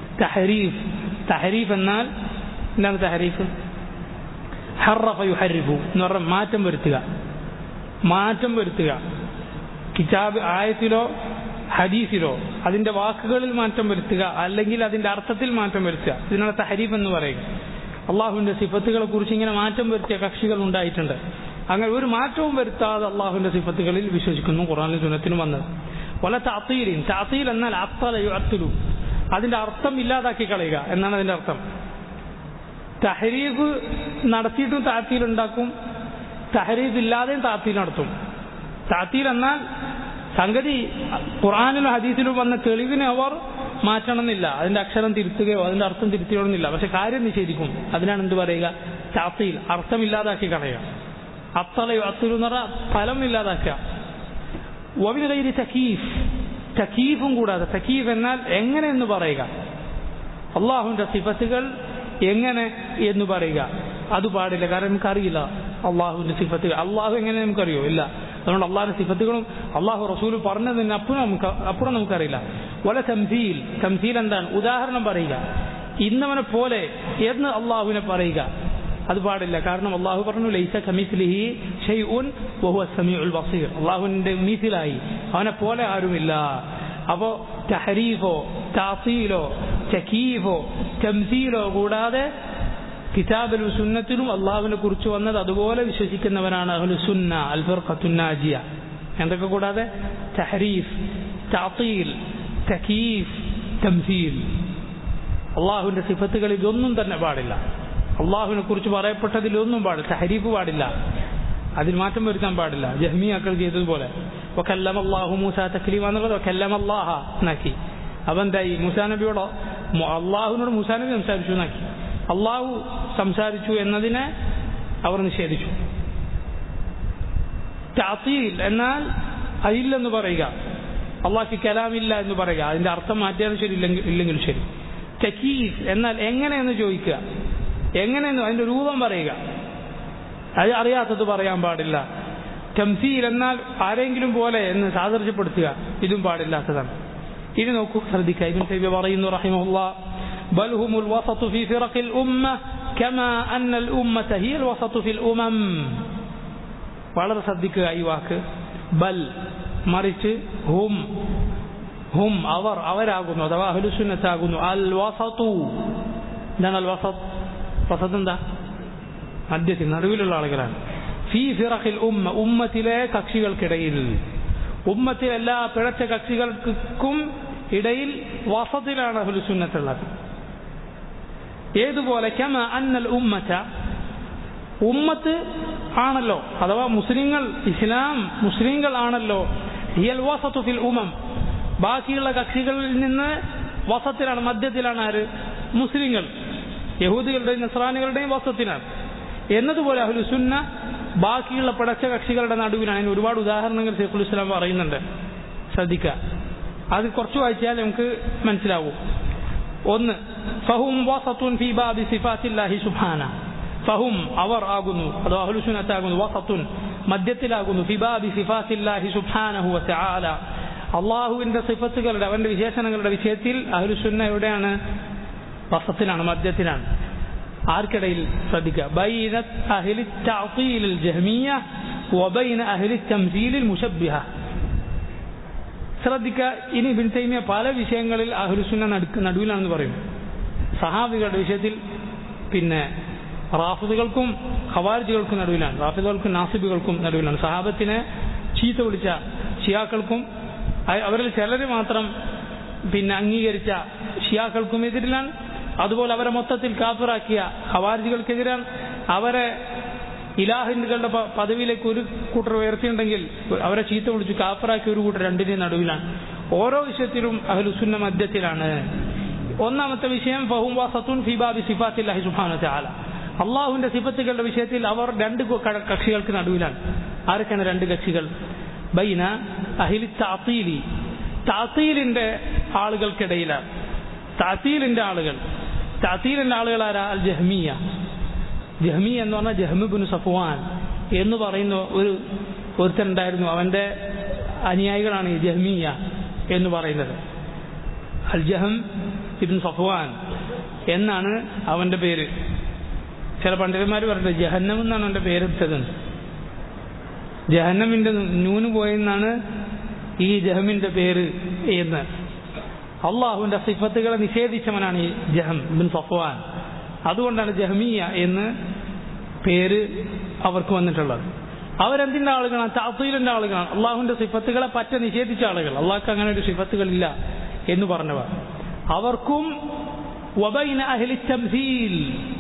തഹരീഫ് എന്നാൽ എന്താണ്? തഹരീഫ് ഹറഫ യുഹരിഫു എന്ന് പറഞ്ഞാൽ മാറ്റം വരുത്തുക. കിതാബ് ആയത്തിലോ ഹദീസിലോ അതിന്റെ വാക്കുകളിൽ മാറ്റം വരുത്തുക, അല്ലെങ്കിൽ അതിന്റെ അർത്ഥത്തിൽ മാറ്റം വരുത്തുക. ഇതിനാണ് തഹരീഫ് എന്ന് പറയുക. അള്ളാഹുവിൻ്റെ സിഫത്തുകളെ കുറിച്ച് ഇങ്ങനെ മാറ്റം വരുത്തിയ കക്ഷികൾ ഉണ്ടായിട്ടുണ്ട്. അങ്ങനെ ഒരു മാറ്റവും വരുത്താതെ അള്ളാഹുവിൻ്റെ സിഫത്തുകളിൽ വിശ്വസിക്കുന്നു. ഖുർആനിലും സുന്നത്തിനും വന്നത് വല തഅ്തീലിൻ, തഅ്തീൽ എന്നാൽ അഅ്തല യുഅ്തിലു, അതിൻ്റെ അർത്ഥം ഇല്ലാതാക്കി കളയുക എന്നാണ് അതിൻ്റെ അർത്ഥം. തഹരീഫ് നടത്തിയിട്ടും തഅ്തീൽ ഉണ്ടാക്കും, തഹരീഫ് ഇല്ലാതെയും തഅ്തീൽ നടത്തും. തഅ്തീൽ എന്നാൽ സംഗതി ഖുർആനിലും ഹദീസിലും വന്ന തെളിവിനെ അവർ മാറ്റണമെന്നില്ല, അതിൻ്റെ അക്ഷരം തിരുത്തുകയോ അതിൻ്റെ അർത്ഥം തിരുത്തിയോണമെന്നില്ല, പക്ഷെ കാര്യം നിഷേധിക്കും. അതിനാണ് എന്ത് പറയുക? തഅ്തീൽ, അർത്ഥമില്ലാതാക്കി കളയുക. അത്തലയോ അത്തുലു എന്ന് പറഞ്ഞാൽ ഫലം ഇല്ലാതാക്കുക. വബിൻ ഗൈരി തകീഫ്, തകീഫും കൂടാതെ. തകീഫ് എന്നാൽ എങ്ങനെ എന്ന് പറയുക, അള്ളാഹുവിൻ്റെ സിഫത്തുകൾ എങ്ങനെ എന്ന് പറയുക, അത് പാടില്ല. കാരണം നമുക്കറിയില്ല അള്ളാഹുവിൻ്റെ സിഫത്തുകൾ. അള്ളാഹു എങ്ങനെ നമുക്കറിയോ? ഇല്ല. അതുകൊണ്ട് അള്ളാഹിന്റെ സിഫത്തുകളും അള്ളാഹു റസൂൽ പറഞ്ഞതിന് അപ്പുറം നമുക്കറിയില്ല. വല തംസീൽ, തംസീൽ എന്താണ്? ഉദാഹരണം പറയുക, ഇന്നവനെ പോലെ എന്ന് അള്ളാഹുവിനെ പറയുക, അത് പാടില്ല. കാരണം അള്ളാഹു പറഞ്ഞു ലൈസ കമിസ്ലിഹി ഷൈഉൻ വഹുവ സമീഉൽ ബസീർ, അള്ളാഹുവിന്റെ മിസിലായി അവനെ പോലെ ആരുമില്ല. അപ്പോൾ തഹരീഫോ തഅ്തീലോ തകീഫോ തംസീലോ കൂടാതെ കിതാബിലും സുന്നത്തിലും അള്ളാഹുവിനെ കുറിച്ച് വന്നത് അതുപോലെ വിശ്വസിക്കുന്നവരാണ് അഹ്ലു സുന്ന, അൽ ഫിർഖത്തുൻ നാജിയ. എന്തൊക്കെ കൂടാതെ? തഹരീഫ്, തഅ്തീൽ, തകീഫ്, തംസീൽ. അള്ളാഹുവിന്റെ സിഫത്തുകൾ ഇതൊന്നും തന്നെ പാടില്ല. അള്ളാഹുവിനെ കുറിച്ച് പറയപ്പെട്ടതിലൊന്നും പാടില്ല. തഹരീഫ് പാടില്ല, അതിൽ മാറ്റം വരുത്താൻ പാടില്ല. ജഹ്മിയാക്കൾ ചെയ്തതുപോലെ വകല്ലമ അല്ലാഹു മൂസ തക്ലീമ എന്നുള്ളത് വകല്ലമ അല്ലാഹ എന്നാക്കി. അപ്പം എന്തായി? മൂസാ നബിയോടോ അള്ളാഹുവിനോട് മൂസാ നബി സംസാരിച്ചു എന്നാക്കി. അള്ളാഹു സംസാരിച്ചു എന്നതിനെ അവർ നിഷേധിച്ചു. തഅ്തീൽ എന്നാൽ അതില്ലെന്ന് പറയുക, അള്ളാഹ്ക്ക് കലാമില്ല എന്ന് പറയുക, അതിന്റെ അർത്ഥം മാറ്റിയാലും ശരി ഇല്ലെങ്കിലും ശരി. തകീഫ് എന്നാൽ എങ്ങനെയെന്ന് ചോദിക്കുക, എങ്ങനെയെന്ന് അതിന്റെ രൂപം പറയുക, അത് അറിയാത്തത് പറയാൻ പാടില്ല. തംസീൽ എന്നാൽ ആരെങ്കിലും പോലെ എന്ന് സാദൃശ്യപ്പെടുത്തുക, ഇതും പാടില്ലാത്തതാണ്. ഇനി നോക്കൂ, ശ്രദ്ധിക്കുക. ഇബ്നു തൈമിയ്യ പറയുന്നു റഹിമഹുല്ലാഹ്, ബൽ ഹുമുൽ വസതു ഫീ ഫിറഖിൽ ഉമ്മ കമാ അന്നൽ ഉമ്മത ഹിയൽ വസതു ഫിൽ ഉമം. വളരെ ശ്രദ്ധിക്കുക ഈ വാക്ക്. ബൽ മറിച്ച്, ഹും ഹും അവർ, അവരാകുന്നു, അഥവാ അഹ്ലു സുന്നത്താകുന്നു. അൽ വസതു, എന്താണ് അൽ വസത്? വസത് എന്താ? മധ്യത്തിൽ, നടുവിലുള്ള ആളുകളാണ്. ഫീ ഫിറഖിൽ ഉമ്മ, ഉമ്മത്തിലെ കക്ഷികൾക്കിടയിൽ, ഉമ്മത്തിലെ എല്ലാ പിഴച്ച കക്ഷികൾക്കും ഇടയിൽ വസത്തിലാണ് അഹ്ലു സുന്നത്തുള്ളത്. ഏതുപോലെ? കമാ അന്നൽ ഉമ്മത, ഉമ്മത്ത് ആണല്ലോ, അഥവാ മുസ്ലിങ്ങൾ, ഇസ്ലാം മുസ്ലിങ്ങൾ ആണല്ലോ, ഹിയൽ വസതു ഫിൽ ഉമം, ബാക്കിയുള്ള കക്ഷികളിൽ നിന്ന് വസത്തിലാണ്, മധ്യത്തിലാണ്. ആര്? മുസ്ലിങ്ങൾ. യഹൂദികളുടെയും നസ്രാനികളുടെയും വസത്തിലാണ് എന്നതുപോലെ അഹ്ലു സുന്ന ബാക്കിയുള്ള പിഴച്ച കക്ഷികളുടെ നടുവിലാണ്. അതിന് ഒരുപാട് ഉദാഹരണങ്ങൾ ശൈഖുൽ ഇസ്ലാം പറയുന്നുണ്ട്, ശ്രദ്ധിക്കുക. അത് കുറച്ച് വായിച്ചാൽ നമുക്ക് മനസ്സിലാവും. ഒന്ന്, ഫഹും വസത്തുൻ ഫീ ബാബി സിഫാത്തില്ലാഹി സുബ്ഹാന, ഫഹും അവർ ആകുന്നു, അതോ അഹ്ലു സുന്നത്താകുന്നു, വസത്തുൻ മധ്യത്തിലാകുന്നു, ഫീ ബാബി സിഫാത്തില്ലാഹി സുബ്ഹാനഹു വ തആല, അള്ളാഹുവിന്റെ സിഫത്തുകളുടെ, അവന്റെ വിശേഷണങ്ങളുടെ വിഷയത്തിൽ അഹ്ലു സുന്ന എവിടെയാണ്? വസത്തിലാണ്, മധ്യത്തിലാണ്. ആർക്കിടയിൽ? ശ്രദ്ധിക്കുക. ബൈന അഹ്ലി തഅ്തീലിൽ ജഹ്മിയ്യ വബൈന അഹ്ലി തംസീലിൽ മുശബ്ബിഹ. ശ്രദ്ധിക്കുക. ഇനി ഇബ്നു തൈമിയ്യ പല വിഷയങ്ങളിൽ അഹ്ലു സുന്ന നടുവിലാണെന്ന് പറയും. സഹാബികളുടെ വിഷയത്തിൽ, പിന്നെ റാഫിദുകൾക്കും ഖവാരിജുകൾക്കും നടുവിലാണ്, റാഫിദുകൾക്കും നാസിബുകൾക്കും നടുവിലാണ്. സഹാബത്തിനെ ചീത്ത വിളിച്ച ഷിയാക്കൾക്കും അവരിൽ ചിലർ മാത്രം പിന്നെ അംഗീകരിച്ച ഷിയാക്കൾക്കും എതിരിലാണ്. അതുപോലെ അവരെ മൊത്തത്തിൽ കാഫിറാക്കിയ ഖവാരിജുകൾക്കെതിരാണ്. അവരെ ഇലാഹികളുടെ പദവിയിലേക്ക് ഒരു കൂട്ടർ ഉയർത്തിയിട്ടുണ്ടെങ്കിൽ അവരെ ചീത്ത വിളിച്ചു കാഫിറാക്കിയ ഒരു കൂട്ടർ, രണ്ടിനെയും നടുവിലാണ്. ഓരോ വിഷയത്തിലും അഹ്ലു സുന്ന മധ്യത്തിലാണ്. ഒന്നാമത്തെ വിഷയം ഫഹും വസത്തുൻ ഫീ ബാബി സിഫാത്തില്ലാഹി സുബ്ഹാനഹു വ തആല, അള്ളാഹുവിന്റെ സിഫത്തുകളുടെ വിഷയത്തിൽ അവർ രണ്ട് കക്ഷികൾക്ക് നടുവിലാണ്. ആരൊക്കെയാണ് രണ്ട് കക്ഷികൾ? ബൈന അഹ്ലി തഅ്തീലി, തഅ്തീലിന്റെ ആളുകൾക്കിടയിലാണ്. തഅ്തീലിന്റെ ആളുകൾ ആരാ? അൽ ജഹ്മിയ. ജഹ്മിയ എന്ന് പറഞ്ഞാൽ ജഹ്മ് ഇബ്നു സഫ്വാൻ എന്ന് പറയുന്ന ഒരുത്തനുണ്ടായിരുന്നു. അവന്റെ അനുയായികളാണ് ഈ ജഹ്മിയ എന്ന് പറയുന്നത്. അൽ ജഹം ഇബ്നു സഫ്വാൻ എന്നാണ് അവന്റെ പേര്. ചില പണ്ഡിതന്മാർ പറയുന്നത് ജഹന്നം എന്നാണ് അവന്റെ പേരെടുത്തത്. ജഹന്നമിന്റെ നൂന് പോയെന്നാണ് ഈ ജഹമിന്റെ പേര് എന്ന്. അള്ളാഹുവിന്റെ സിഫത്തുകളെ നിഷേധിച്ചവനാണ് ഈ ജഹം ബിൻ സഫ്വാൻ. അതുകൊണ്ടാണ് ജഹ്മിയ എന്ന് പേര് അവർക്ക് വന്നിട്ടുള്ളത്. അവരെന്തിൻ്റെ ആളുകളാണ്? തഅ്തീലിന്റെ ആളുകളാണ്. അള്ളാഹുവിന്റെ സിഫത്തുകളെ പറ്റ നിഷേധിച്ച ആളുകൾ, അള്ളാഹ്ക്ക് അങ്ങനെ ഒരു സിഫത്തുകളില്ല എന്ന് പറഞ്ഞവർ. അവർക്കും വബൈന അഹ്ലി തംസീൽ,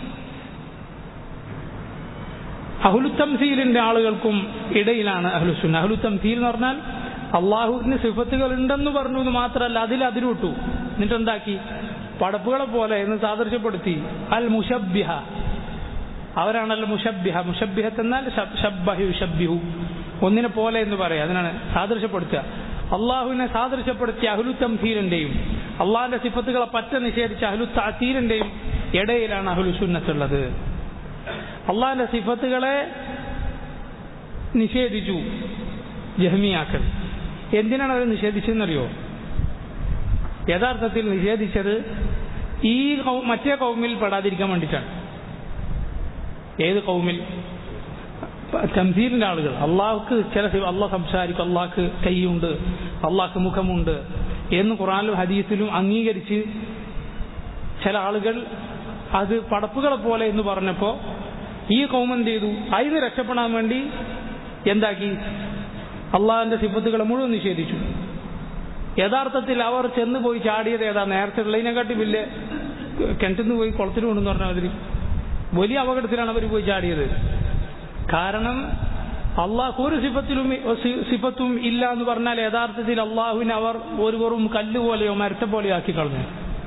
അഹ്ലു തംസീലിന്റെ ആളുകൾക്കും ഇടയിലാണ് അഹ്ലുസുന്ന. അഹ്ലു തംസീൽ എന്ന് പറഞ്ഞാൽ അള്ളാഹുവിന് സിഫത്തുകൾ ഉണ്ടെന്ന് പറഞ്ഞു എന്ന് മാത്രമല്ല, അതിരുവിട്ടു. എന്നിട്ട് എന്താക്കി? പടപ്പുകളെ പോലെ എന്ന് സാദൃശ്യപ്പെടുത്തി. അൽ മുശബ്ബിഹ, അവരാണല്ലോ മുശബ്ബിഹ. മുശബ്ബിഹത്ത് എന്നാൽ ശബ്ബഹു യുശബ്ബിഹു, ഒന്നിനെ പോലെ എന്ന് പറയാം, അതിനാണ് സാദൃശ്യപ്പെടുത്തുക. അള്ളാഹുവിനെ സാദൃശ്യപ്പെടുത്തിയ അഹ്ലു തംസീലിന്റെയും അള്ളാഹിന്റെ സിഫത്തുകളെ പറ്റ നിഷേധിച്ച അഹ്ലു തഅ്തീലിന്റെയും ഇടയിലാണ് അഹ്ലു സുന്നത്തുള്ളത്. അള്ളാഹിന്റെ സിഫത്തുകളെ നിഷേധിച്ചു ജഹ്മിയാക്കൾ. എന്തിനാണ് അവർ നിഷേധിച്ചതെന്നറിയോ? യഥാർത്ഥത്തിൽ നിഷേധിച്ചത് ഈ മറ്റേ കൗമിൽ പെടാതിരിക്കാൻ വേണ്ടിയിട്ടാണ്. ഏത് കൗമിൽ? തംസീലിന്റെ ആളുകൾ. അള്ളാഹുക്ക് ചില അള്ളാഹ് സംസാരിക്കും, അള്ളാഹ്ക്ക് കൈയുണ്ട്, അള്ളാഹ്ക്ക് മുഖമുണ്ട് എന്ന് ഖുർആനിലും ഹദീസിലും അംഗീകരിച്ച് ചില ആളുകൾ അത് പടപ്പുകളെ പോലെ എന്ന് പറഞ്ഞപ്പോൾ ഈ കൗം എന്ത് ചെയ്തു? അതിന് രക്ഷപ്പെടാൻ വേണ്ടി എന്താക്കി? അള്ളാഹിന്റെ സിഫത്തുകളെ മുഴുവൻ നിഷേധിച്ചു. യഥാർത്ഥത്തിൽ അവർ ചെന്ന് പോയി ചാടിയത് ഏതാ? നേരത്തെ ഉള്ളതിനെക്കാട്ടി വലിയ കിണറ്റിൽ നിന്ന് പോയി കുളത്തിൽ കൊണ്ടെന്ന് പറഞ്ഞാൽ അതിൽ വലിയ അപകടത്തിലാണ് അവർ പോയി ചാടിയത്. കാരണം അള്ളാഹു ഒരു സിഫത്തും ഇല്ല എന്ന് പറഞ്ഞാൽ യഥാർത്ഥത്തിൽ അള്ളാഹുവിനെ അവർ ഒരു വെറും കല്ല് പോലെയോ മരത്തെ പോലെയോ ആക്കി കളഞ്ഞു.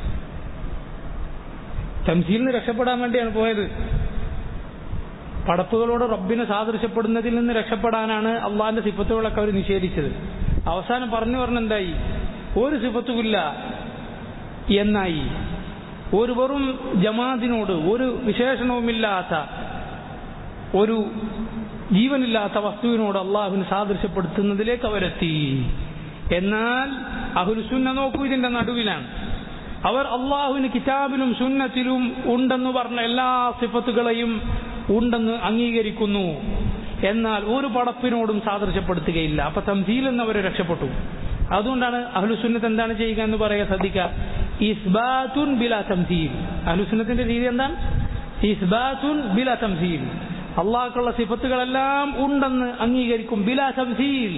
തംസീലിന് രക്ഷപ്പെടാൻ വേണ്ടിയാണ് പോയത്. പടപ്പുകളോട് റബ്ബിനെ സാദൃശ്യപ്പെടുന്നതിൽ നിന്ന് രക്ഷപ്പെടാനാണ് അള്ളാഹിന്റെ സിഫത്തുകളൊക്കെ അവർ നിഷേധിച്ചത്. അവസാനം പറഞ്ഞെന്തായി? ഒരു സിഫത്തുമില്ല എന്നായി. ഒരു വെറും ജമാദിനോട്, ഒരു വിശേഷണവുമില്ലാത്ത, ഒരു ജീവനില്ലാത്ത വസ്തുവിനോട് അള്ളാഹുവിനെ സാദൃശ്യപ്പെടുത്തുന്നതിലേക്ക് അവരെത്തി. എന്നാൽ അഹ്ലുസുന്ന നോക്കൂ, ഇതിന്റെ നടുവിലാണ്. അവർ അള്ളാഹുവിന് കിതാബിലും സുന്നത്തിലും ഉണ്ടെന്ന് പറഞ്ഞ എല്ലാ സിഫത്തുകളെയും ഉണ്ടെന്ന് അംഗീകരിക്കുന്നു. എന്നാൽ ഒരു പടപ്പിനോടും സാദൃശ്യപ്പെടുത്തുകയില്ല. അപ്പൊ തംസീൽ എന്നവരെ രക്ഷപ്പെട്ടു. അതുകൊണ്ടാണ് അഹ്ലുസുന്നത്ത് എന്താണ് ചെയ്യുക എന്ന് പറയാൻ ശ്രദ്ധിക്കുക. ഇസ്ബാത്തുൻ ബിലാ തംസീൽ. അഹ്ലുസുന്നത്തിന്റെ രീതി എന്താണ്? ഇസ്ബാത്തുൻ ബിലാ തംസീൽ. അള്ളാഹുക്കുള്ള സിഫത്തുകളെല്ലാം ഉണ്ടെന്ന് അംഗീകരിക്കും. ബിലാ തംസീൽ,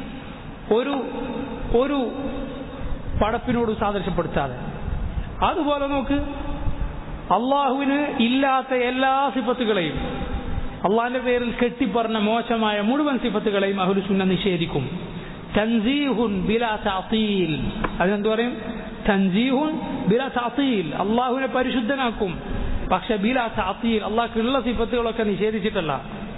ഒരു പടപ്പിനോട് സാദൃശ്യപ്പെടുത്താതെ. അതുപോലെ നോക്ക്, അള്ളാഹുവിന് ഇല്ലാത്ത എല്ലാ സിഫത്തുകളെയും, അള്ളാഹിന്റെ പേരിൽ കെട്ടിപ്പറഞ്ഞ മോശമായ മുഴുവൻ സിഫത്തുകളെയും അഹ്ലുസുന്ന നിഷേധിക്കും. തൻസീഹുൻ ബിലാ തഅ്തീൽ. അതിനെന്ത് പറയും? തൻസീഹുൻ ബിലാ തഅ്തീൽ. അള്ളാഹുവിനെ പരിശുദ്ധനാക്കും, പക്ഷെ ബിലാ തഅ്തീൽ. അള്ളാഹ്ക്കുള്ള സിഫത്തുകളൊക്കെ നിഷേധിച്ചിട്ടല്ല.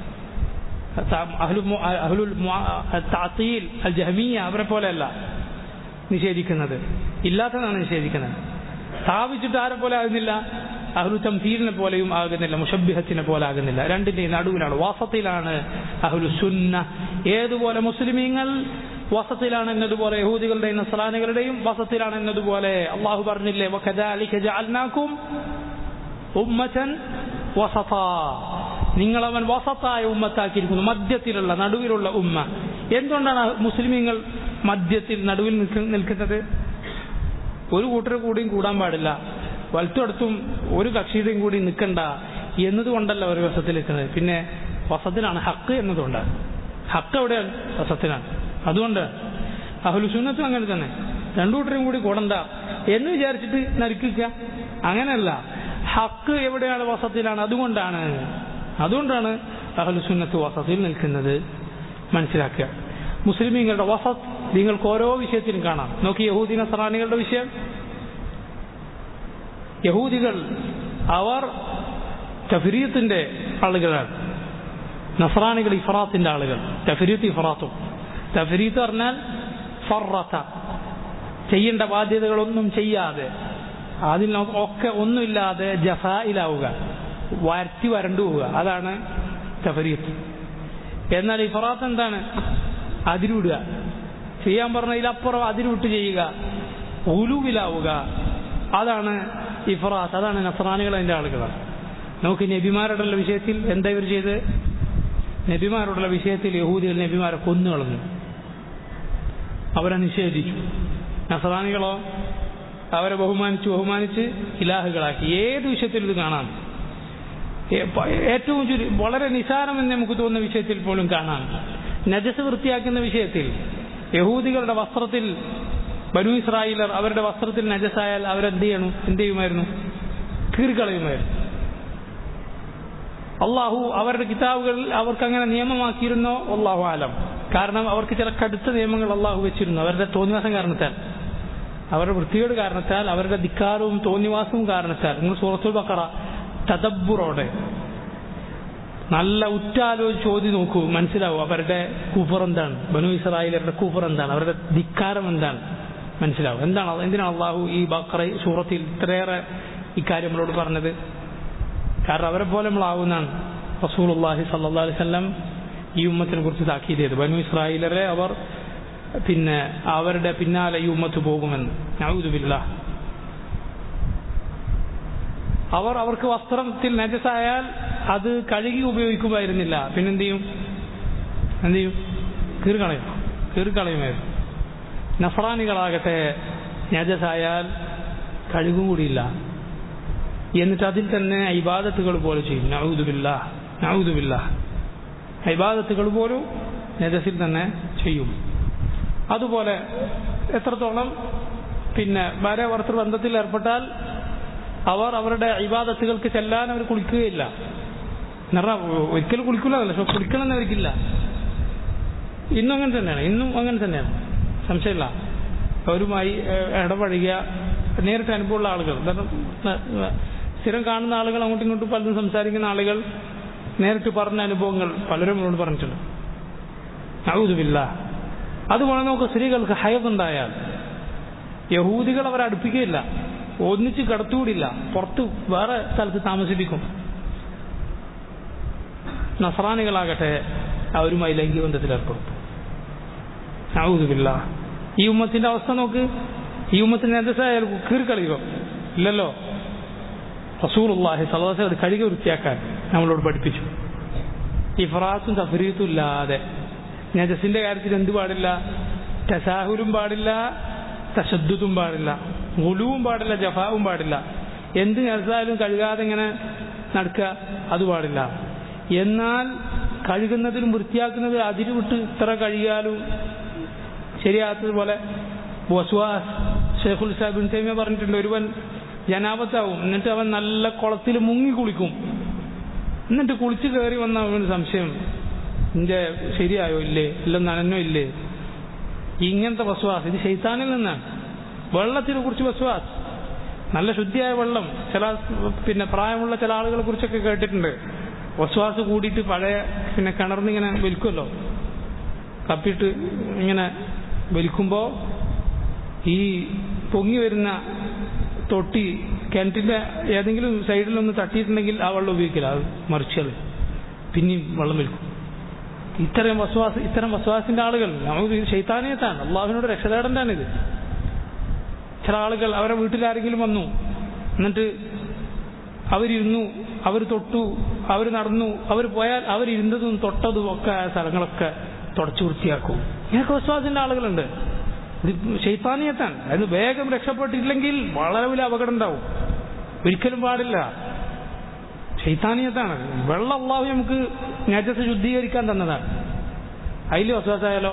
അഹ്ലുൽ തഅ്തീൽ അൽ ജഹ്മിയ അവരെ പോലെയല്ല നിഷേധിക്കുന്നത്, ഇല്ലാത്തതാണ് നിഷേധിക്കുന്നത്. സ്ഥാപിച്ചിട്ട് ആരെ പോലെ ആകുന്നില്ല? അഹ്ലു തംസീലിനെ പോലെയും ആകുന്നില്ല, മുശബ്ബിഹത്തിനെ പോലെ ആകുന്നില്ല. രണ്ടിന്റെയും നടുവിലാണ്, വസത്തിലാണ് അഹ്ലു സുന്ന. ഏതുപോലെ മുസ്ലിമീങ്ങൾ വസത്തിലാണ് എന്നതുപോലെ യഹൂദികളുടെയും നസ്രാനികളുടെയും വസത്തിലാണ് എന്നതുപോലെ അള്ളാഹു പറഞ്ഞില്ലേ, വകദാലിക ജഅൽനാകും ഉമ്മതൻ വസതാ. നിങ്ങളവൻ വസത്തായ ഉമ്മത്താക്കിയിരിക്കുന്നു, മധ്യത്തിലുള്ള നടുവിലുള്ള ഉമ്മ. എന്തുകൊണ്ടാണ് മുസ്ലിമീങ്ങൾ മധ്യത്തിൽ നടുവിൽ നിൽക്കുന്നത്? ഒരു കൂട്ടരെ കൂടിയും കൂടാൻ പാടില്ല, വലത്തും ഒരു കക്ഷിയുടെയും കൂടി നിൽക്കണ്ട എന്നതുകൊണ്ടല്ല അവർ വസത്തിൽ നിൽക്കുന്നത്. പിന്നെ വസത്തിലാണ് ഹക്ക് എന്നതുകൊണ്ടാണ്. ഹക്ക് എവിടെയാണ്? വസത്തിലാണ്. അതുകൊണ്ട് അഹ്ലുസുന്നത്തും അങ്ങനെ തന്നെ, രണ്ടു കൂട്ടരെയും കൂടി കൂടണ്ട എന്ന് വിചാരിച്ചിട്ട് നരിക്കുക, അങ്ങനെയല്ല. ഹക്ക് എവിടെയാണ്? വസത്തിലാണ്. അതുകൊണ്ടാണ് അഹ്ലുസുന്നത്ത് വസത്തിൽ നിൽക്കുന്നത്. മനസ്സിലാക്കുക. മുസ്ലിമീങ്ങളുടെ വസത്ത് നിങ്ങൾക്ക് ഓരോ വിഷയത്തിലും കാണാം. നോക്കി, യഹൂദി നസ്രാനികളുടെ വിഷയം. യഹൂദികൾ അവർ തഫ്രീത്തിന്റെ ആളുകളാണ്, നസ്രാനികൾ ഇഫ്രാത്തിന്റെ ആളുകൾ. തഫ്രീത്ത് ഇഫ്രാത്തും. തഫ്രീത്ത് പറഞ്ഞാൽ ഫറത്ത, ചെയ്യേണ്ട ബാധ്യതകളൊന്നും ചെയ്യാതെ, അതിൽ ഒക്കെ ഒന്നുമില്ലാതെ ജഫായിലാവുക, വരണ്ടു പോവുക, അതാണ് തഫ്രീത്ത്. എന്നാൽ ഇഫ്രാത്ത് എന്താണ്? അതിരുവിടുക, ചെയ്യാൻ പറഞ്ഞതിലപ്പുറം അതിരുവിട്ട് ചെയ്യുക, ഉലുവിലാവുക, അതാണ് ഇഫ്രാത്ത്. അതാണ് നസ്രാനികൾ അതിന്റെ ആളുകളാണ്. നമുക്ക് നബിമാരോടുള്ള വിഷയത്തിൽ എന്താ ഇവർ ചെയ്ത്? നബിമാരോടുള്ള വിഷയത്തിൽ യഹൂദികൾ നബിമാരെ കൊന്നുകളഞ്ഞു, അവരെ നിഷേധിച്ചു. നസ്രാനികളോ അവരെ ബഹുമാനിച്ച് ഇലാഹുകളാക്കി. ഏത് വിഷയത്തിൽ ഇത് കാണാം. ഏറ്റവും വളരെ നിസാരമെന്ന് നമുക്ക് തോന്നുന്ന വിഷയത്തിൽ പോലും കാണാം. നജസ് വൃത്തിയാക്കുന്ന വിഷയത്തിൽ യഹൂദികളുടെ വസ്ത്രത്തിൽ ബനൂ ഇസ്രായേലർ അവരുടെ വസ്ത്രത്തിൽ നജസായാൽ അവരെന്ത് ചെയ്യുമായിരുന്നു? കീറിക്കളയുമായിരുന്നു. അള്ളാഹു അവരുടെ കിതാബുകളിൽ അവർക്ക് അങ്ങനെ നിയമമാക്കിയിരുന്നോ? അള്ളാഹു ആലം. കാരണം അവർക്ക് ചില കടുത്ത നിയമങ്ങൾ അള്ളാഹു വെച്ചിരുന്നു. അവരുടെ തോന്നിവാസം കാരണത്താൽ, അവരുടെ വൃത്തികേട് കാരണത്താൽ, അവരുടെ ധിക്കാരവും തോന്നിവാസവും കാരണത്താൽ. നിങ്ങൾ സൂറത്തുൽ ബഖറ തദബ്ബുറോടെ നല്ല ഉറ്റാലോചിച്ച് ചോദ്യം നോക്കൂ, മനസ്സിലാവും അവരുടെ കുഫർ എന്താണ്, ബനൂ ഇസ്രായേലരുടെ കുഫർ എന്താണ്, അവരുടെ ധിക്കാരം എന്താണ് മനസ്സിലാവും. എന്തിനാണ് അള്ളാഹു ഈ ബഖറ സൂറത്തിൽ ഇത്രയേറെ ഇക്കാര്യം നമ്മളോട് പറഞ്ഞത്? കാരണം അവരെ പോലെ നമ്മളാവുന്നതാണ് റസൂലുള്ളാഹി സ്വല്ലല്ലാഹു അലൈഹി വസല്ലം ഈ ഉമ്മത്തിനെ കുറിച്ച് താക്കീത് ചെയ്തു. ബനൂ ഇസ്രായേലരെ അവർ അവരുടെ പിന്നാലെ ഈ ഉമ്മത്ത് പോകുമെന്ന്. നഊദു ബില്ലാഹ്. അവർക്ക് വസ്ത്രത്തിൽ നജസായാൽ അത് കഴുകി ഉപയോഗിക്കുമായിരുന്നില്ല. പിന്നെന്ത് ചെയ്യും? കീറിക്കളയുമായിരുന്നു. നസ്രാനികളാകട്ടെ നജസായാൽ കഴുകും കൂടിയില്ല. എന്നിട്ട് അതിൽ തന്നെ ഇബാദത്തുകൾ പോലെ ചെയ്യും. നഊദു ബില്ലാഹ്. ഇബാദത്തുകൾ പോലും നജസിൽ തന്നെ ചെയ്യും. അതുപോലെ എത്രത്തോളം ഭാര്യ ഭർത്തൃ ബന്ധത്തിൽ ഏർപ്പെട്ടാൽ അവരുടെ ഇബാദത്തുകൾക്ക് ചെല്ലാൻ അവർ കുളിക്കുകയില്ല. ഒരിക്കലും കുളിക്കില്ല, പക്ഷെ കുളിക്കണമെന്ന് അവർക്കില്ല. ഇന്നും അങ്ങനെ തന്നെയാണ്, സംശയമില്ല. അവരുമായി ഇടപഴകിയ നേരിട്ട് അനുഭവമുള്ള ആളുകൾ, സ്ഥിരം കാണുന്ന ആളുകൾ, അങ്ങോട്ടും ഇങ്ങോട്ടും പലതും സംസാരിക്കുന്ന ആളുകൾ നേരിട്ട് പറഞ്ഞ അനുഭവങ്ങൾ പലരും നമ്മളോട് പറഞ്ഞിട്ടുണ്ട്. നഊദു ബില്ലാഹ്. അതുപോലെ നമുക്ക് സ്ത്രീകൾക്ക് ഹൈദ് ഉണ്ടായാൽ യഹൂദികൾ അവരെ അടുപ്പിക്കുകയില്ല, ഒന്നിച്ച് കിടത്തുകൂടില്ല, പുറത്ത് വേറെ സ്ഥലത്ത് താമസിപ്പിക്കും. നസ്രാനികളാകട്ടെ അവരുമായി ലൈംഗിക ബന്ധത്തിൽ ഏർപ്പെടും. നഊദു ബില്ലാഹ്. ഈ ഉമ്മത്തിന്റെ അവസ്ഥ നോക്ക്. ഈ ഉമ്മത്തിന് നജസായാൽ കീറിക്കളയുക ഇല്ലല്ലോ. റസൂലുള്ളാഹി സ്വല്ലല്ലാഹു അലൈഹി വസല്ലം കഴുകി വൃത്തിയാക്കാൻ നമ്മളോട് പഠിപ്പിച്ചു. ഇഫ്രാത്തും തഫ്രീത്തും ഇല്ലാതെ. നജസിന്റെ കാര്യത്തിൽ എന്ത് പാടില്ല? തസാഹുലും പാടില്ല, തശദ്ദുദും പാടില്ല, ഗുലുവും പാടില്ല, ജഫാവും പാടില്ല. എന്ത് നജസായാലും കഴുകാതെ ഇങ്ങനെ നടക്കുക, അത് പാടില്ല. എന്നാൽ കഴുകുന്നതിലും വൃത്തിയാക്കുന്നതിലും അതിര് വിട്ട് ഇത്ര കഴുകിയാലും ശരിയാത്തതുപോലെ വസ്വാസ്. ശൈഖുൽ ഇസ്ലാം ഇബ്നു തൈമിയ്യ പറഞ്ഞിട്ടുണ്ട്, ഒരുവൻ ജനാബത്താവും, എന്നിട്ട് അവൻ നല്ല കുളത്തിൽ മുങ്ങി കുളിക്കും. എന്നിട്ട് കുളിച്ച് കയറി വന്ന അവന് സംശയം, ഇന്റെ ശരിയായോ ഇല്ലേ, എല്ലാം നനഞ്ഞോ ഇല്ലേ. ഇങ്ങനത്തെ വസ്വാസ് ഇത് ശൈത്താനിൽ നിന്നാണ്. വെള്ളത്തിനെ കുറിച്ച് വസ്വാസ്, നല്ല ശുദ്ധിയായ വെള്ളം. പ്രായമുള്ള ചില ആളുകളെ കുറിച്ചൊക്കെ കേട്ടിട്ടുണ്ട്. വസ്വാസ് കൂടിയിട്ട് പഴയ കിണർന്നിങ്ങനെ വലിക്കുമല്ലോ, കപ്പിയിട്ട് ഇങ്ങനെ വലിക്കുമ്പോൾ ഈ പൊങ്ങി വരുന്ന തൊട്ടി കിണറ്റിന്റെ ഏതെങ്കിലും സൈഡിലൊന്ന് തട്ടിയിട്ടുണ്ടെങ്കിൽ ആ വെള്ളം ഉപയോഗിക്കില്ല, അത് മറിച്ചത് പിന്നെയും വെള്ളം വലിക്കും. ഇത്തരം വസ്വാസിന്റെ ആളുകൾ ശൈത്താനിയത്താണ്, അള്ളാഹുവിനോട് രക്ഷതേടേണ്ടതാണിത്. ചില ആളുകൾ അവരെ വീട്ടിലാരെങ്കിലും വന്നു, എന്നിട്ട് അവരിരുന്നു, അവർ തൊട്ടു, അവർ നടന്നു, അവർ പോയാൽ അവരിരുന്നതും തൊട്ടതും ഒക്കെ സ്ഥലങ്ങളൊക്കെ തുടച്ചു വൃത്തിയാക്കും. ഇങ്ങനെയൊക്കെ വസ്വാസിന്റെ ആളുകളുണ്ട്. ഇത് ശൈത്താനിയത്താണ്. അത് വേഗം രക്ഷപ്പെട്ടില്ലെങ്കിൽ വളരെ വലിയ അപകടം ഉണ്ടാവും. ഒരിക്കലും പാടില്ല. ശൈത്താനിയത്താണ്. വെള്ളം അള്ളാഹു നമുക്ക് നജസ് ശുദ്ധീകരിക്കാൻ തന്നതാണ്. അതിൽ വസ്വാസായാലോ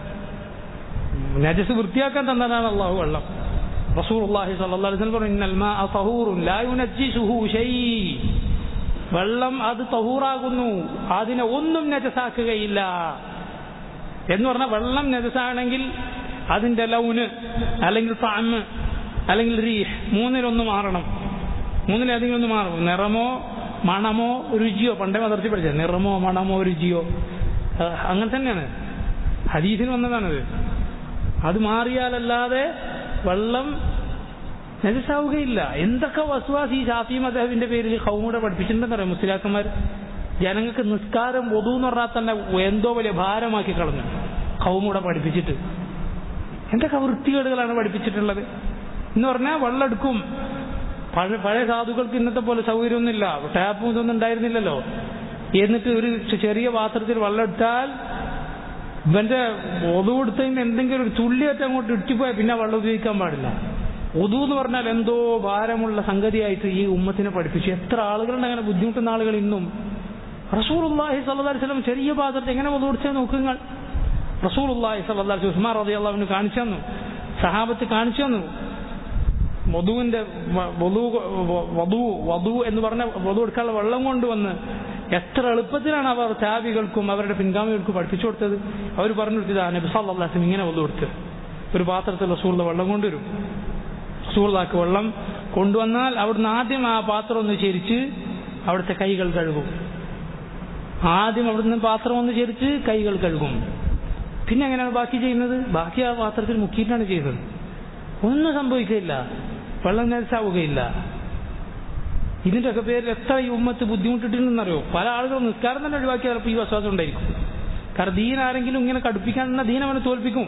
നജസ് വൃത്തിയാക്കാൻ തന്നതാണ് അള്ളാഹു വെള്ളം. റസൂലുള്ളാഹി സ്വല്ലല്ലാഹു അലൈഹി വസല്ലം പറഞ്ഞു, ഇന്നൽ മാഅ തഹൂറുൻ ലാ യുനജ്ജിസുഹു ശൈ. വെള്ളം അത് തഹൂറാകുന്നു, അതിനെ ഒന്നും നജസാക്കുകയില്ല. എന്ന് പറഞ്ഞാൽ വെള്ളം നജസാണെങ്കിൽ അതിന്റെ ലൗന് അല്ലെങ്കിൽ തഅമ് അല്ലെങ്കിൽ റീഹ് മൂന്നിലൊന്ന് മാറണം. മൂന്നിലേതെങ്കിലും ഒന്ന് മാറും. നിറമോ മണമോ രുചിയോ. പണ്ടേ മദർസയിൽ പഠിച്ചത് നിറമോ മണമോ രുചിയോ, അങ്ങനെ തന്നെയാണ്, ഹദീസിന് വന്നതാണത്. അത് മാറിയാലല്ലാതെ വെള്ളം നജസാവുകയില്ല. എന്തൊക്കെ വസ്വാസ് ഈ ശാഫി മദ്ഹബിന്റെ പേരിൽ ഖൗമുടെ പഠിപ്പിച്ചിട്ടുണ്ടെന്ന് പറയാം മുസ്ലിയാക്കന്മാർ. ജനങ്ങൾക്ക് നിസ്കാരം വുദു എന്ന് പറഞ്ഞാൽ തന്നെ എന്തോ വലിയ ഭാരമാക്കി കളഞ്ഞു ഖൗമുടെ പഠിപ്പിച്ചിട്ട്. എന്തൊക്കെ വൃത്തികേടുകളാണ് പഠിപ്പിച്ചിട്ടുള്ളത് എന്ന് പറഞ്ഞാൽ. വെള്ളം എടുക്കും. പഴയ സാധുക്കൾക്ക് ഇന്നത്തെ പോലെ സൗകര്യമൊന്നുമില്ല, ടാപ്പും ഇതൊന്നും ഉണ്ടായിരുന്നില്ലല്ലോ. എന്നിട്ട് ഒരു ചെറിയ പാത്രത്തിൽ വെള്ളം എടുത്താൽ ഇവന്റെ വുദു എടുത്തതിന് എന്തെങ്കിലും ഒരു തുള്ളിയേറ്റ് അങ്ങോട്ട് ഇട്ടിപ്പോയാൽ പിന്നെ വെള്ളം ഉപയോഗിക്കാൻ പാടില്ല. വുദു എന്ന് പറഞ്ഞാൽ എന്തോ ഭാരമുള്ള സംഗതിയായിട്ട് ഈ ഉമ്മത്തിനെ പഠിപ്പിച്ചു. എത്ര ആളുകളുണ്ട് അങ്ങനെ ബുദ്ധിമുട്ടുന്ന ആളുകൾ ഇന്നും. റസൂലുള്ളാഹി സ്വല്ലല്ലാഹി അലൈഹി വസല്ലം ചെറിയ പാത്രത്തിൽ എങ്ങനെ വുദു എടുത്തത് നോക്കുങ്ങൾ. റസൂലുള്ളാഹി സ്വല്ലല്ലാഹി അലൈഹി വസല്ലം ഉസ്മാൻ റളിയല്ലാഹു അൻഹു കാണിച്ചു തന്നു, സഹാബത്ത് കാണിച്ചു തന്നു. വധുവിന്റെ വധു എന്ന് പറഞ്ഞ വധു എടുക്കാനുള്ള വെള്ളം കൊണ്ടുവന്ന് എത്ര എളുപ്പത്തിലാണ് അവർ താബികൾക്കും അവരുടെ പിൻഗാമികൾക്കും പഠിപ്പിച്ചു കൊടുത്തത്. അവർ പറഞ്ഞു കൊടുത്തത് നബി സല്ലല്ലാഹു അലൈഹി വസല്ലം ഇങ്ങനെ വധു എടുത്ത് ഒരു പാത്രത്തിൽ റസൂലുള്ള വെള്ളം കൊണ്ടുവരും. റസൂലുള്ളാഹിക്ക് വെള്ളം കൊണ്ടുവന്നാൽ അവിടുന്ന് ആദ്യം ആ പാത്രം ഒന്ന് ചെരിച്ച് അവിടുത്തെ കൈകൾ കഴുകും. ആദ്യം അവിടുന്ന് പാത്രം ഒന്ന് ചെരിച്ച് കൈകൾ കഴുകും. പിന്നെ എങ്ങനെയാണ് ബാക്കി ചെയ്യുന്നത്? ബാക്കി ആ പാത്രത്തിൽ മുക്കിയിട്ടാണ് ചെയ്യുന്നത്. ഒന്നും സംഭവിക്കുകയില്ല, വെള്ളം നജസാവുകയില്ല. ഇതിൻ്റെയൊക്കെ പേരിൽ എത്ര ഈ ഉമ്മത്ത് ബുദ്ധിമുട്ടിട്ടുണ്ടെന്നറിയോ? പല ആളുകളും നിസ്കാരം തന്നെ ഒഴിവാക്കി ചിലപ്പോൾ ഈ വിശ്വാസം ഉണ്ടായിരിക്കും. കാരണം ദീൻ ആരെങ്കിലും ഇങ്ങനെ കടുപ്പിക്കാൻ നിന്നാൽ ദീൻ അവനെ തോൽപ്പിക്കും.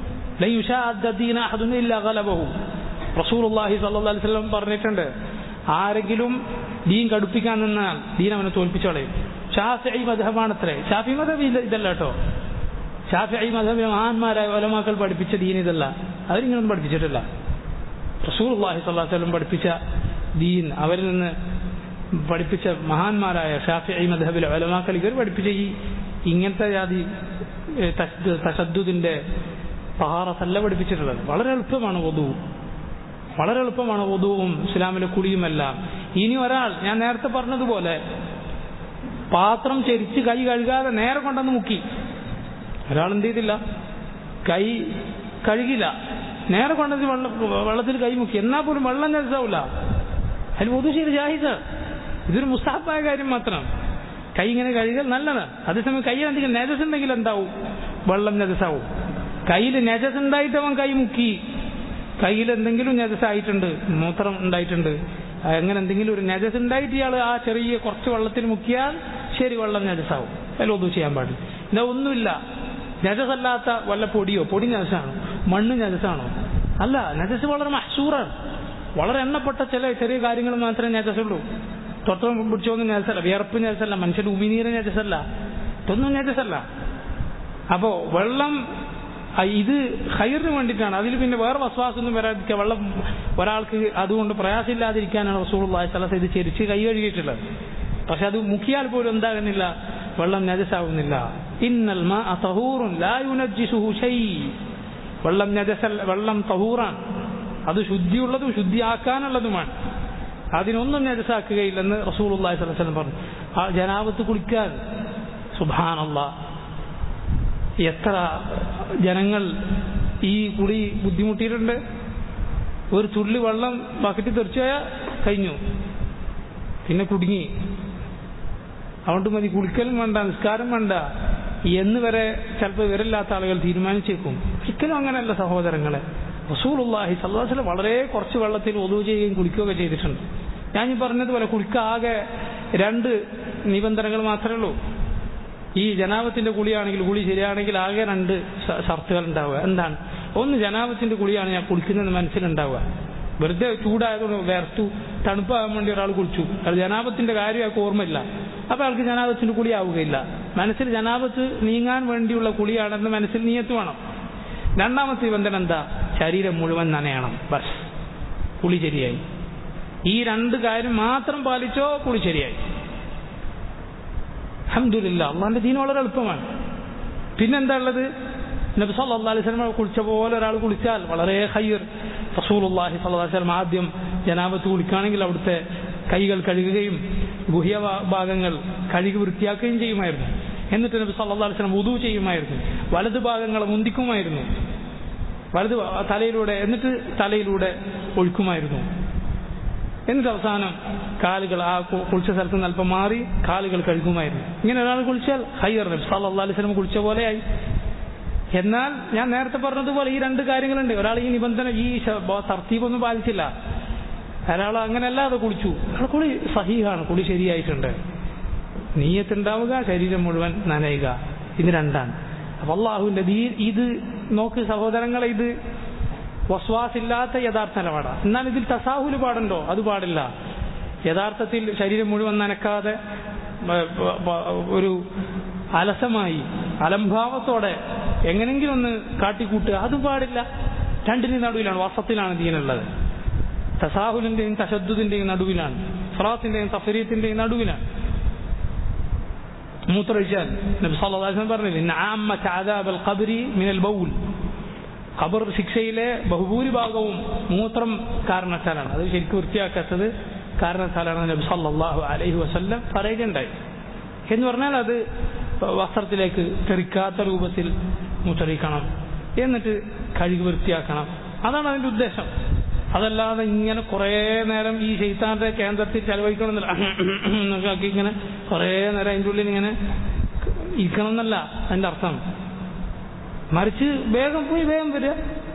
റസൂലുള്ളാഹി സ്വല്ലല്ലാഹി അലൈഹി വസല്ലം പറഞ്ഞിട്ടുണ്ട്, ആരെങ്കിലും ദീൻ കടുപ്പിക്കാൻ നിന്നാൽ ദീൻ അവനെ തോൽപ്പിച്ചു കളയും. ഷാഫിഈ മദ്ഹബാണത്രേ. ഷാഫിഈ മദ്ഹബ് ഇതല്ല കേട്ടോ. ഷാഫിഈ മദ്ഹബിലെ മഹാന്മാരായ ഉലമാക്കൾ പഠിപ്പിച്ച ദീൻ ഇതല്ല. അവരിങ്ങനൊന്നും പഠിപ്പിച്ചിട്ടില്ല. റസൂലുള്ളാഹി സ്വല്ലല്ലാഹി അലൈഹി വസല്ലം പഠിപ്പിച്ച ദീൻ, അവരിൽ നിന്ന് പഠിപ്പിച്ച മഹാന്മാരായ ഷാഫിഈ മദ്ഹബിലെ ഉലമാക്കൾ ഇവർ പഠിപ്പിച്ച ഈ ഇങ്ങനത്തെ ജാതി തശദ്ദുദിന്റെ തഹാറത്തല്ല പഠിപ്പിച്ചിട്ടുള്ളത്. വളരെ എളുപ്പമാണ് വുദു, വളരെ എളുപ്പമാണ് വുദുവും ഇസ്ലാമിലെ കുളിയുമെല്ലാം. ഇനി ഒരാൾ, ഞാൻ നേരത്തെ പറഞ്ഞതുപോലെ, പാത്രം ചെരിച്ച് കൈ കഴുകാതെ നേരെ കൊണ്ടുവന്ന് മുക്കി, ഒരാൾ എന്ത് ചെയ്തില്ല, കൈ കഴുകില്ല, നേരെ കൊണ്ടുവന്ന് വെള്ളത്തിൽ കൈ മുക്കി, എന്നാൽ പോലും വെള്ളം നജസാവില്ല. അതിൽ വുദു ചെയ്ത് ജാഹിസ്. ഇതൊരു മുസ്തഹബായ കാര്യം മാത്രം. കൈ ഇങ്ങനെ കഴുകൽ നല്ലതാണ്. അതേസമയം കയ്യിൽ എന്തെങ്കിലും നജസ് ഉണ്ടെങ്കിൽ എന്താവും? വെള്ളം നജസാവും. കയ്യിൽ നജസ് ഉണ്ടായിട്ട് അവൻ കൈ മുക്കി, കയ്യിൽ എന്തെങ്കിലും നജസ് ആയിട്ടുണ്ട്, മൂത്രം ഉണ്ടായിട്ടുണ്ട്, അങ്ങനെ എന്തെങ്കിലും ഒരു നജസ് ഉണ്ടായിട്ട് ഇയാൾ ആ ചെറിയ കുറച്ച് വെള്ളത്തിൽ മുക്കിയാൽ ശരി, വെള്ളം നജസാവും. അതിൽ ഒന്നും ചെയ്യാൻ പാടില്ല. ഇതാ ഒന്നുമില്ല, നജസല്ലാത്ത വല്ല പൊടിയോ, പൊടി നജസാണോ, മണ്ണ് നജസാണോ? അല്ല, നജസ് വളരെ മഹ്സൂറാണ്. വളരെ എണ്ണപ്പെട്ട ചെറിയ കാര്യങ്ങൾ മാത്രമേ നജസുള്ളൂ. തൊട്ടം പിടിച്ചൊന്നും നജസല്ല, വിയർപ്പ് നജസല്ല, മനുഷ്യന്റെ ഉമിനീര് നജസല്ല, ഇതൊന്നും നജസല്ല. അപ്പോ വെള്ളം ഇത് ഖൈറിന് വേണ്ടിയിട്ടാണ്. അതിൽ പിന്നെ വേറെ വസ്വാസൊന്നും വരാതിരിക്കുക. വെള്ളം ഒരാൾക്ക് അതുകൊണ്ട് പ്രയാസമില്ലാതിരിക്കാനാണ് റസൂലുള്ളാഹി സ്വല്ലല്ലാഹു അലൈഹി വസല്ലം ചെരിച്ച് കൈ കഴുകിയിട്ടുള്ളത്. പക്ഷെ അത് മുക്കിയാൽ പോലും എന്താകുന്നില്ല, വെള്ളം നജസാവുന്നില്ല. ഇന്നൽ മാഅ തഹൂറുൻ ലാ യുനജ്ജിസുഹു ഷൈ. വെള്ളം നജസല്ല, വെള്ളം തഹൂറാണ്. അത് ശുദ്ധിയുള്ളതും ശുദ്ധിയാക്കാനുള്ളതുമാണ്. അതിനൊന്നും നജസാക്കുകയില്ലെന്ന് റസൂലുള്ളാഹി സ്വല്ലല്ലാഹു അലൈഹി വസല്ലം പറഞ്ഞു. ആ ജനാബത്ത് കുളിക്കാൻ സുബ്ഹാനല്ലാഹ്, എത്ര ജനങ്ങൾ ഈ കുളി ബുദ്ധിമുട്ടിയിട്ടുണ്ട്. ഒരു തുള്ളി വെള്ളം ബക്കറ്റിൽ തെറിച്ചു പോയാൽ കഴിഞ്ഞു, പിന്നെ കുടുങ്ങി. അതുകൊണ്ട് മതി, കുളിക്കലും വേണ്ട, നിസ്കാരം വേണ്ട എന്ന് വരെ ചിലപ്പോൾ വിവരമില്ലാത്ത ആളുകൾ തീരുമാനിച്ചേക്കും. ഒരിക്കലും അങ്ങനെയല്ല സഹോദരങ്ങളെ. റസൂലുള്ളാഹി സ്വല്ലല്ലാഹു അലൈഹി വസല്ലം വളരെ കുറച്ച് വെള്ളത്തിൽ വുദു ചെയ്യുകയും കുളിക്കുകയൊക്കെ ചെയ്തിട്ടുണ്ട്. ഞാൻ ഈ പറഞ്ഞതുപോലെ കുളിക്കാൻ ആകെ 2 നിബന്ധനകൾ മാത്രമേ ഉള്ളൂ. ഈ ജനാബത്തിന്റെ കുളിയാണെങ്കിൽ, കുളി ശരിയാണെങ്കിൽ ആകെ 2 ഷർത്തുകൾ ഉണ്ടാവുക. എന്താണ്? ഒന്ന്, ജനാബത്തിന്റെ കുളിയാണ് ഞാൻ കുളിക്കുന്നത് മനസ്സിലുണ്ടാവുക. വെറുതെ ചൂടായതുകൊണ്ട് വേർത്തു തണുപ്പാകാൻ വേണ്ടി ഒരാൾ കുളിച്ചു, അത് ജനാബത്തിന്റെ കാര്യം അയാൾക്ക് ഓർമ്മയില്ല, അപ്പൊ അയാൾക്ക് ജനാബത്തിന്റെ കുളി ആവുകയില്ല. മനസ്സിൽ ജനാബത്ത് നീങ്ങാൻ വേണ്ടിയുള്ള കുളിയാണെന്ന് മനസ്സിൽ നിയത്ത് വേണം. രണ്ടാമത്തെ നിബന്ധന എന്താ? ശരീരം മുഴുവൻ നനയണം. ബസ്, കുളി ശരിയായി. ഈ 2 കാര്യം മാത്രം പാലിച്ചോ കുളി ശരിയായി. അൽഹംദുലില്ലാഹ്, അല്ലാഹുവിന്റെ ദീൻ വളരെ എളുപ്പമാണ്. പിന്നെന്താ ഉള്ളത്? നബി സല്ലല്ലാഹു അലൈഹി വസല്ലം കുളിച്ച പോലെ ഒരാൾ കുളിച്ചാൽ വളരെ ഖൈർ. റസൂലുള്ളാഹി സ്വല്ലല്ലാഹു അലൈഹി വസല്ലം ആദ്യം ജനാബത്ത് കുളിക്കുകയാണെങ്കിൽ അവിടുത്തെ കൈകൾ കഴുകുകയും ഗുഹ്യ ഭാഗങ്ങൾ കഴുകി വൃത്തിയാക്കുകയും ചെയ്യുമായിരുന്നു. എന്നിട്ട് നബി സല്ലല്ലാഹു അലൈഹി വസല്ലം വുദു ചെയ്യുമായിരുന്നു. വലതു ഭാഗങ്ങൾ മുന്തിക്കുമായിരുന്നു, വലതു തലയിലൂടെ, എന്നിട്ട് തലയിലൂടെ ഒഴുക്കുമായിരുന്നു. എന്നിട്ട് അവസാനം കാലുകൾ ആ കുളിച്ച സ്ഥലത്ത് നിന്ന് അല്പം മാറി കാലുകൾ കഴുകുമായിരുന്നു. ഇങ്ങനെ ഒരാൾ കുളിച്ചാൽ ഖൈർ, നബി സല്ലല്ലാഹു അലൈഹി വസല്ലം കുളിച്ച പോലെയായി. എന്നാൽ ഞാൻ നേരത്തെ പറഞ്ഞതുപോലെ ഈ 2 കാര്യങ്ങളുണ്ട്. ഒരാൾ ഈ നിബന്ധന, ഈ തർത്തീബൊന്നും പാലിച്ചില്ല, ഒരാൾ അങ്ങനെയല്ലാതെ കുളിച്ചു, അയാൾ കുളി സഹീഹാണ്, കുളി ശരിയായിട്ടുണ്ട്. നിയ്യത്തുണ്ടാവുക, ശരീരം മുഴുവൻ നനയുക, ഇത് 2ആണ്. അപ്പൊ അള്ളാഹുവിന്റെ ദീൻ ഇത് നോക്ക് സഹോദരങ്ങളെ, ഇത് വസ്വാസില്ലാത്ത യഥാർത്ഥ നിലപാടാണ്. എന്നാൽ ഇതിൽ തസാഹുല് പാടുണ്ടോ? അത് പാടില്ല. യഥാർത്ഥത്തിൽ ശരീരം മുഴുവൻ നനക്കാതെ ഒരു അലസമായി അലംഭാവത്തോടെ എങ്ങനെങ്കിലും ഒന്ന് കാട്ടിക്കൂട്ടുക, അത് പാടില്ല. 2ന് നടുവിലാണ്, വസത്തിലാണ് ദീനുള്ളത്. തസാഹുലിന്റെയും തശദ്ദുദിന്റെയും നടുവിലാണ്, ഇഫ്റാത്തിന്റെയും തഫ്രീത്തിന്റെയും നടുവിലാണ്. മൂത്രമൊഴിച്ചാൽ നബി സല്ലല്ലാഹു അലൈഹി വസല്ലം പറഞ്ഞില്ലേ, ഇന്ന ആമ്മത അദാബൽ ഖബ്രി മിനൽ ബൗൽ, ഖബർ ശിക്ഷയിലെ ബഹുഭൂരിഭാഗവും മൂത്രം കാരണത്താലാണ്, അത് ശരിക്കും വൃത്തിയാക്കാത്തത് കാരണത്താലാണ് നബി സല്ലല്ലാഹു അലൈഹി വസല്ലം പറയുകയുണ്ടായി. എന്ന് പറഞ്ഞാൽ അത് വസ്ത്രത്തിലേക്ക് തെറിക്കാത്ത രൂപത്തിൽ മൂത്രയിക്കണം, എന്നിട്ട് കഴുകി വൃത്തിയാക്കണം. അതാണ് അതിൻ്റെ ഉദ്ദേശം. അതല്ലാതെ ഇങ്ങനെ കുറേ നേരം ഈ ശൈത്താന്റെ കേന്ദ്രത്തിൽ ചെലവഴിക്കണമെന്നില്ല, എന്നൊക്കെ ആക്കി ഇങ്ങനെ കുറേ നേരം അതിൻ്റെ ഉള്ളിൽ ഇങ്ങനെ ഇരിക്കണം എന്നല്ല അതിൻ്റെ അർത്ഥം. മറിച്ച് വേഗം പോയി വേഗം വരിക.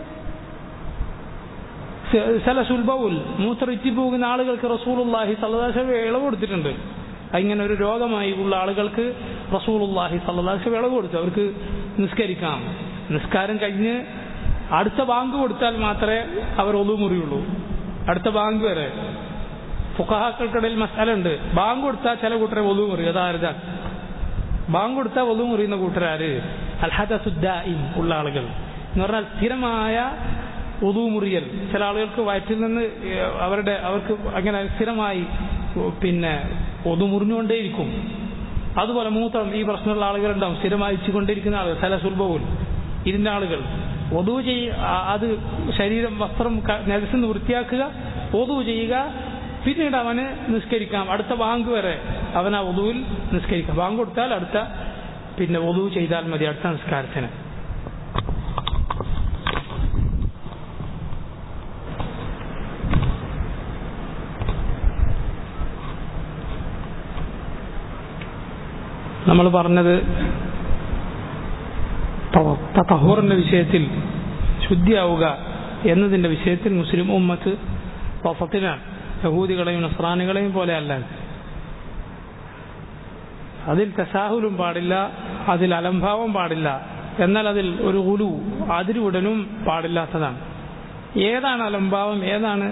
സലസുൽ ബൗൽ, മൂത്രം ഇറ്റിപ്പോകുന്ന ആളുകൾക്ക് റസൂലുള്ളാഹി സ്വല്ലല്ലാഹു അലൈഹി വസല്ലം ഇളവ് കൊടുത്തിട്ടുണ്ട്. ഇങ്ങനെ ഒരു രോഗമായി ഉള്ള ആളുകൾക്ക് റസൂലുള്ളാഹി സ്വല്ലല്ലാഹു അലൈഹി വസല്ലം ഇളവ് കൊടുത്തു. അവർക്ക് നിസ്കരിക്കാം. നിസ്കാരം കഴിഞ്ഞ് അടുത്ത ബാങ്ക് കൊടുത്താൽ മാത്രമേ അവർ ഒളു മുറിയുള്ളൂ. അടുത്ത ബാങ്ക് വരെ ഫുഖഹാക്കൾക്കിടയിൽ മസാല ഉണ്ട്. ബാങ്ക് കൊടുത്താൽ ചില കൂട്ടരെ ഒളു മുറിയും. അതാരതാ ബാങ്ക് കൊടുത്താൽ ഒളു മുറിയുന്ന കൂട്ടരാര്? അൽ ഹദസുദ്ദായിം ഉള്ള ആളുകൾ എന്ന് പറഞ്ഞാൽ സ്ഥിരമായ ഒളു മുറിയൽ. ചില ആളുകൾക്ക് വയറ്റിൽ നിന്ന് അവർക്ക് അങ്ങനെ സ്ഥിരമായി ഒതു മുറിഞ്ഞുകൊണ്ടേയിരിക്കും. അതുപോലെ മൂത്രം ഈ പ്രശ്നമുള്ള ആളുകളുണ്ടാവും, സ്ഥിരമായി ഇച്ചുകൊണ്ടിരിക്കുന്ന ആളുകൾ, സലസുൽ ബൗൽ. ഇതിൻ്റെ ആളുകൾ ഒതു അത് ശരീരം വസ്ത്രം നജസിന്ന് വൃത്തിയാക്കുക, ഒതു ചെയ്യുക, പിന്നീട് അവന് നിസ്കരിക്കാം. അടുത്ത ബാങ്ക് വരെ അവൻ ആ ഒതുവിൽ നിസ്കരിക്കാം. ബാങ്ക് കൊടുത്താൽ അടുത്ത ഒതു ചെയ്താൽ മതി അടുത്ത നിസ്കാരത്തിന്. നമ്മൾ പറഞ്ഞത് തഹൂറിന്റെ വിഷയത്തിൽ, ശുദ്ധിയാവുക എന്നതിൻ്റെ വിഷയത്തിൽ മുസ്ലിം ഉമ്മത്ത് വസത്തിലാണ്. യഹൂദികളെയും നസ്രാനികളെയും പോലെ അല്ല. അതിൽ തസാഹുലും പാടില്ല, അതിൽ അലംഭാവം പാടില്ല, എന്നാൽ അതിൽ ഒരു ഉലു അതിരുവിടലും പാടില്ലാത്തതാണ്. ഏതാണ് അലംഭാവം, ഏതാണ്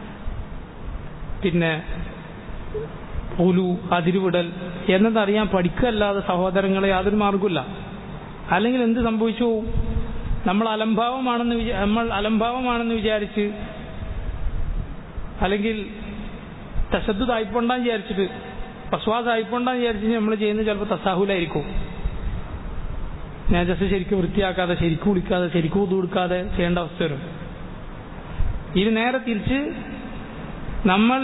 ഉലു അതിരുവിടൽ എന്നതറിയാൻ പഠിക്കല്ലാതെ സഹോദരങ്ങളെ യാതൊരു മാർഗമില്ല. അല്ലെങ്കിൽ എന്ത് സംഭവിച്ചു? നമ്മൾ അലംഭാവമാണെന്ന് വിചാരിച്ച്, അല്ലെങ്കിൽ തശദ്ദുദ് ആയിപ്പോണ്ടാന്ന് വിചാരിച്ചിട്ട്, വസ്വാസ് ആയിപ്പോണ്ടാന്ന് വിചാരിച്ചിട്ട് നമ്മൾ ചെയ്യുന്നത് ചിലപ്പോൾ തസാഹുലായിരിക്കും. നജസ് ശരിക്കും വൃത്തിയാക്കാതെ, ശരിക്കും കുളിക്കാതെ, ശരിക്കും ഉദു എടുക്കാതെ ചെയ്യേണ്ട അവസ്ഥ വരും. ഇത് നേരെ തിരിച്ച് നമ്മൾ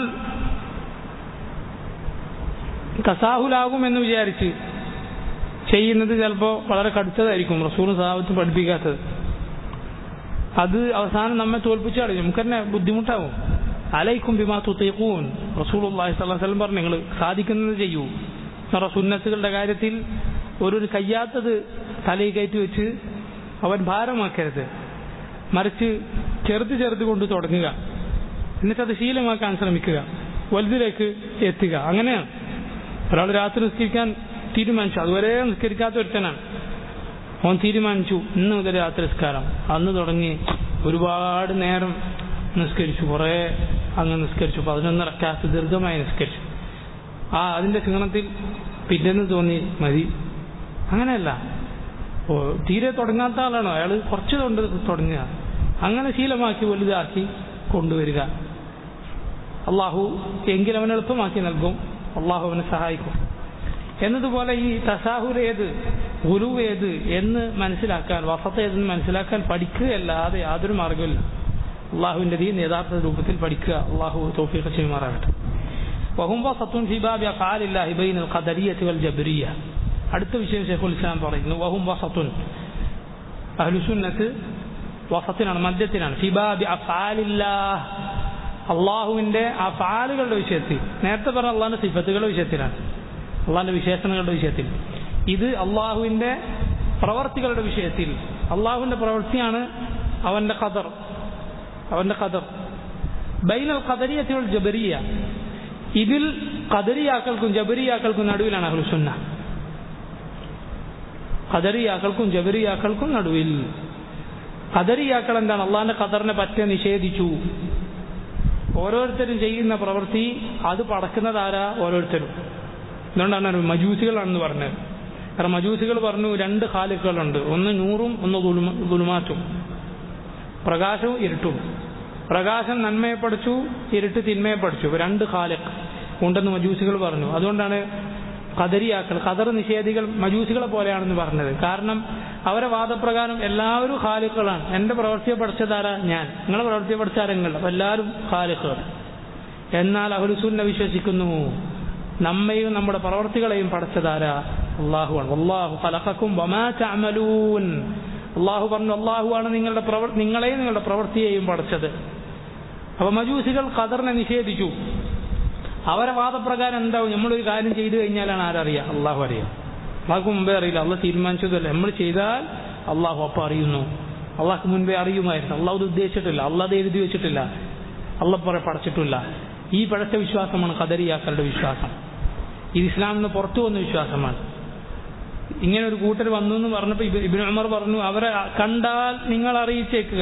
തസാഹുലാകുമെന്ന് വിചാരിച്ച് ചെയ്യുന്നത് ചിലപ്പോൾ വളരെ കടുത്തതായിരിക്കും, റസൂലും സഹാബത്തും പഠിപ്പിക്കാത്തത്. അത് അവസാനം നമ്മെ തോൽപ്പിച്ചു കളയും, നമുക്ക് തന്നെ ബുദ്ധിമുട്ടാവും. അലൈക്കും ബിമാ തുതീഖൂൻ, റസൂലുള്ളാഹി സ്വല്ലല്ലാഹു അലൈഹി വസല്ലം പറഞ്ഞു, നിങ്ങൾ സാധിക്കുന്നത് ചെയ്യൂ. സുന്നത്തുകളുടെ കാര്യത്തിൽ ഒരു കയ്യാത്തത് തലയിൽ കയറ്റി വെച്ച് അവൻ ഭാരമാക്കരുത്, മറിച്ച് ചെറുത് കൊണ്ട് തുടങ്ങുക, എന്നിട്ടത് ശീലമാക്കാൻ ശ്രമിക്കുക, വലുതിലേക്ക് എത്തുക. അങ്ങനെയാണ്. ഒരാൾ രാത്രി നിസ്കരിക്കാൻ തീരുമാനിച്ചു, അതുവരെ നിസ്കരിക്കാത്ത ഒരുത്തനാണ്. അവൻ തീരുമാനിച്ചു ഇന്ന് മുതൽ രാത്രി നിസ്കാരം. അന്ന് തുടങ്ങി ഒരുപാട് നേരം നിസ്കരിച്ചു, കുറേ അങ്ങ് നിസ്കരിച്ചു, 11 റക്അത്ത് ദീർഘമായി നിസ്കരിച്ചു. അതിന്റെ ക്ഷീണത്തിൽ പിറ്റേന്ന് തോന്നി മതി. അങ്ങനെയല്ല, തീരെ തുടങ്ങാത്ത ആളാണോ അയാൾ കുറച്ച് കൊണ്ട് തുടങ്ങുക, അങ്ങനെ ശീലമാക്കി വലുതാക്കി കൊണ്ടുവരിക. അള്ളാഹു എങ്കിൽ അവൻ എളുപ്പമാക്കി നൽകും, അള്ളാഹു അവനെ സഹായിക്കും. എന്നതുപോലെ ഈ തസാഹുൽ ഏത്, ഗുലു ഏത് എന്ന് മനസ്സിലാക്കാൻ, വസത്ത് ഏതെന്ന് മനസ്സിലാക്കാൻ പഠിക്കുകയല്ലാതെ യാതൊരു മാർഗമില്ല. അള്ളാഹുവിന്റെ ദീൻ യഥാർത്ഥ രൂപത്തിൽ പഠിക്കുക. അള്ളാഹു തൗഫീഖ് ചെയ്യുമാറാകട്ടെ. വഹും വസത്തുൻ ഫീ ബാബി അഫ്ആലില്ലാഹി ബൈനൽ ഖദരിയ്യത്തി വൽ ജബ്രിയ്യ. അടുത്ത വിഷയം ശൈഖുൽ ഇസ്ലാം പറയുന്നു, വഹും വസത്തുൻ, അഹ്ലുസുന്നത്ത് വസത്തിനാണ്, മധ്യത്തിനാണ്. ഫീ ബാബി അഫ്ആലില്ലാഹ്, അള്ളാഹുവിന്റെ അഫ്ആലുകളുടെ വിഷയത്തിൽ. നേരത്തെ പറഞ്ഞ അള്ളാഹിന്റെ സിഫത്തുകളുടെ വിഷയത്തിലാണ്, അള്ളാഹിന്റെ വിശേഷണങ്ങളുടെ വിഷയത്തിൽ. ഇത് അള്ളാഹുവിന്റെ പ്രവർത്തികളുടെ വിഷയത്തിൽ. അള്ളാഹുവിന്റെ പ്രവൃത്തിയാണ് അവന്റെ ഖദർ. ബൈനൽ ഖദരിയ്യത്തി വൽ ജബരിയ്യ, ഇതിൽ ഖദരിയാക്കൾക്കും ജബരിയാക്കൾക്കും നടുവിലാണ് അഹ്ലുസുന്ന. ഖദരിയാക്കൾക്കും ജബരിയാക്കൾക്കും നടുവിൽ. ഖദരിയാക്കൾ എന്താണ്? അള്ളാഹിന്റെ ഖദറിനെ പറ്റ നിഷേധിച്ചു. ഓരോരുത്തരും ചെയ്യുന്ന പ്രവൃത്തി അത് പടക്കുന്നതാരാ? ഓരോരുത്തരും. അതുകൊണ്ടാണ് മജൂസികളാണെന്ന് പറഞ്ഞത്. കാരണം മജൂസികൾ പറഞ്ഞു 2 ഖാലിഖുകളുണ്ട്, ഒന്ന് നൂറും ഒന്ന് ദുലുമാറ്റും, പ്രകാശവും ഇരുട്ടും. പ്രകാശം നന്മയെ പഠിച്ചു, ഇരുട്ട് തിന്മയെ പഠിച്ചു. രണ്ട് ഖാലിഖ് ഉണ്ടെന്ന് മജൂസികൾ പറഞ്ഞു. അതുകൊണ്ടാണ് ഖദരിയാക്കൾ, ഖദർ നിഷേധികൾ മജൂസികളെ പോലെയാണെന്ന് പറഞ്ഞത്. കാരണം അവരെ വാദപ്രകാരം എല്ലാവരും ഖാലിഖുകളാണ്. എൻ്റെ പ്രവൃത്തിയെ പഠിച്ചതാരാ? ഞാൻ. നിങ്ങളെ പ്രവൃത്തിയെ പഠിച്ചാരെങ്കിൽ അപ്പം എല്ലാവരും ഖാലിഖുകൾ. എന്നാൽ അഹ്ലുസുന്ന വിശ്വസിക്കുന്നു നമ്മയും നമ്മുടെ പ്രവർത്തികളെയും പഠിച്ചതാരാ? അല്ലാഹുവാണ്. വല്ലാഹു ഖലഖക്കും വമാ തഅമലൂൻ. അല്ലാഹു പറഞ്ഞു അല്ലാഹുവാണ് നിങ്ങളെയും നിങ്ങളുടെ പ്രവൃത്തിയെയും പഠിച്ചത്. അപ്പോൾ മജൂസികൾ ഖദറിനെ നിഷേധിച്ചു. അവരെ വാദപ്രകാരം എന്താവും? നമ്മളൊരു കാര്യം ചെയ്തു കഴിഞ്ഞാലാണ് ആരറിയാം? അള്ളാഹു അറിയാം. അള്ളാഹ്ക്ക് മുമ്പേ അറിയില്ല. അള്ളാഹ് തീരുമാനിച്ചതല്ല. നമ്മൾ ചെയ്താൽ അള്ളാഹു അപ്പം അറിയുന്നു. അള്ളാഹ്ക്ക് മുൻപേ അറിയുമായിരുന്നു. അള്ളാഹു ഇത് ഉദ്ദേശിച്ചിട്ടില്ല, അള്ളാഹ് അത് എഴുതി വെച്ചിട്ടില്ല, അള്ളാഹ് പഠിച്ചിട്ടില്ല. ഈ പഴച്ച വിശ്വാസമാണ് ഖദരിയാക്കളുടെ വിശ്വാസം. ഇത് ഇസ്ലാമിൽ നിന്ന് പുറത്തു വന്ന വിശ്വാസമാണ്. ഇങ്ങനെ ഒരു കൂട്ടർ വന്നു എന്ന് പറഞ്ഞപ്പോൾ ഇബ്നു ഉമർ പറഞ്ഞു, അവരെ കണ്ടാൽ നിങ്ങൾ അറിയിച്ചേക്കുക,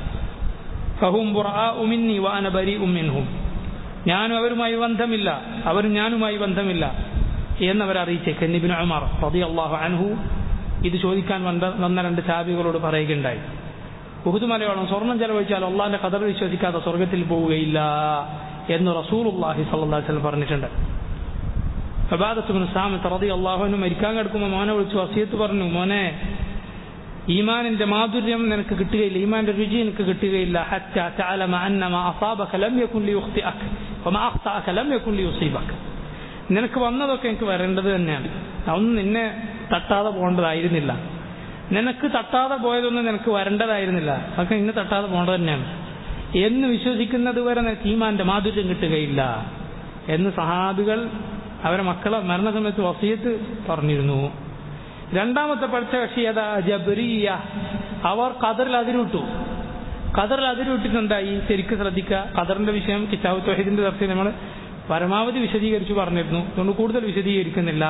ഫഹും ബുറാഉ മിന്നി വഅന ബരീഉ മിൻഹും, ഞാനും അവരുമായി ബന്ധമില്ല, അവരും ഞാനുമായി ബന്ധമില്ല എന്നവരെ അറിയിച്ചേക്ക്. ഇബ്നു ഉമർ റളിയല്ലാഹു അൻഹു ഇത് ചോദിക്കാൻ വന്ന രണ്ട് ചാബികളോട് പറയുകയുണ്ടായി, ഉഹുദ് മലയോളം സ്വർണം ചെലവഴിച്ചാൽ അള്ളാഹിന്റെ ഖദർ വിശ്വസിക്കാതെ സ്വർഗത്തിൽ പോവുകയില്ല എന്ന് റസൂലുള്ളാഹി സ്വല്ലല്ലാഹു അലൈഹി വസല്ലം പറഞ്ഞിട്ടുണ്ട്. ഉബാദത്ത് ഇബ്നു സാമിത്ത് റളിയല്ലാഹു അൻഹു മരിക്കാൻ കിടക്കുമ്പോൾ മോനെ വിളിച്ചു വസിയത്ത് പറഞ്ഞു, മോനെ ഈമാനിന്റെ മാധുര്യം നിനക്ക് കിട്ടുകയില്ല, ഈമാന്റെ രുചി നിനക്ക് കിട്ടുകയില്ല, ഹത്താ തഅലമ അന്ന മാ അസാബക ലം യകുൻ ലിയുഖ്തിഅക വമാ അഖ്തഅക ലം യകുൻ ലിയുസീബക. നിനക്ക് വന്നതൊക്കെ എനിക്ക് വരേണ്ടത് തന്നെയാണ്, അതൊന്നും നിന്നെ തട്ടാതെ പോകേണ്ടതായിരുന്നില്ല, നിനക്ക് തട്ടാതെ പോയതൊന്നും നിനക്ക് വരേണ്ടതായിരുന്നില്ല, അതൊക്കെ നിന്നെ തട്ടാതെ പോകേണ്ടത് തന്നെയാണ് എന്ന് വിശ്വസിക്കുന്നത് വരെ നിനക്ക് ഈമാന്റെ മാധുര്യം കിട്ടുകയില്ല എന്ന് സഹാബികൾ അവരെ മക്കളെ മരണസമയത്ത് വസിയത്ത് പറഞ്ഞിരുന്നു. രണ്ടാമത്തെ പഠിച്ച കക്ഷി അതാ ജബരിയ. അവർ ഖദറിൽ അതിരുവിട്ടു. ഖദറിൽ അതിരുവിട്ടിട്ടുണ്ടായി. ശരിക്കും ശ്രദ്ധിക്കുക. ഖദറിന്റെ വിഷയം കിതാബ് തൗഹീദിന്റെ തഫ്സീർ നമ്മൾ പരമാവധി വിശദീകരിച്ചു പറഞ്ഞിരുന്നു. അതുകൊണ്ട് കൂടുതൽ വിശദീകരിക്കുന്നില്ല.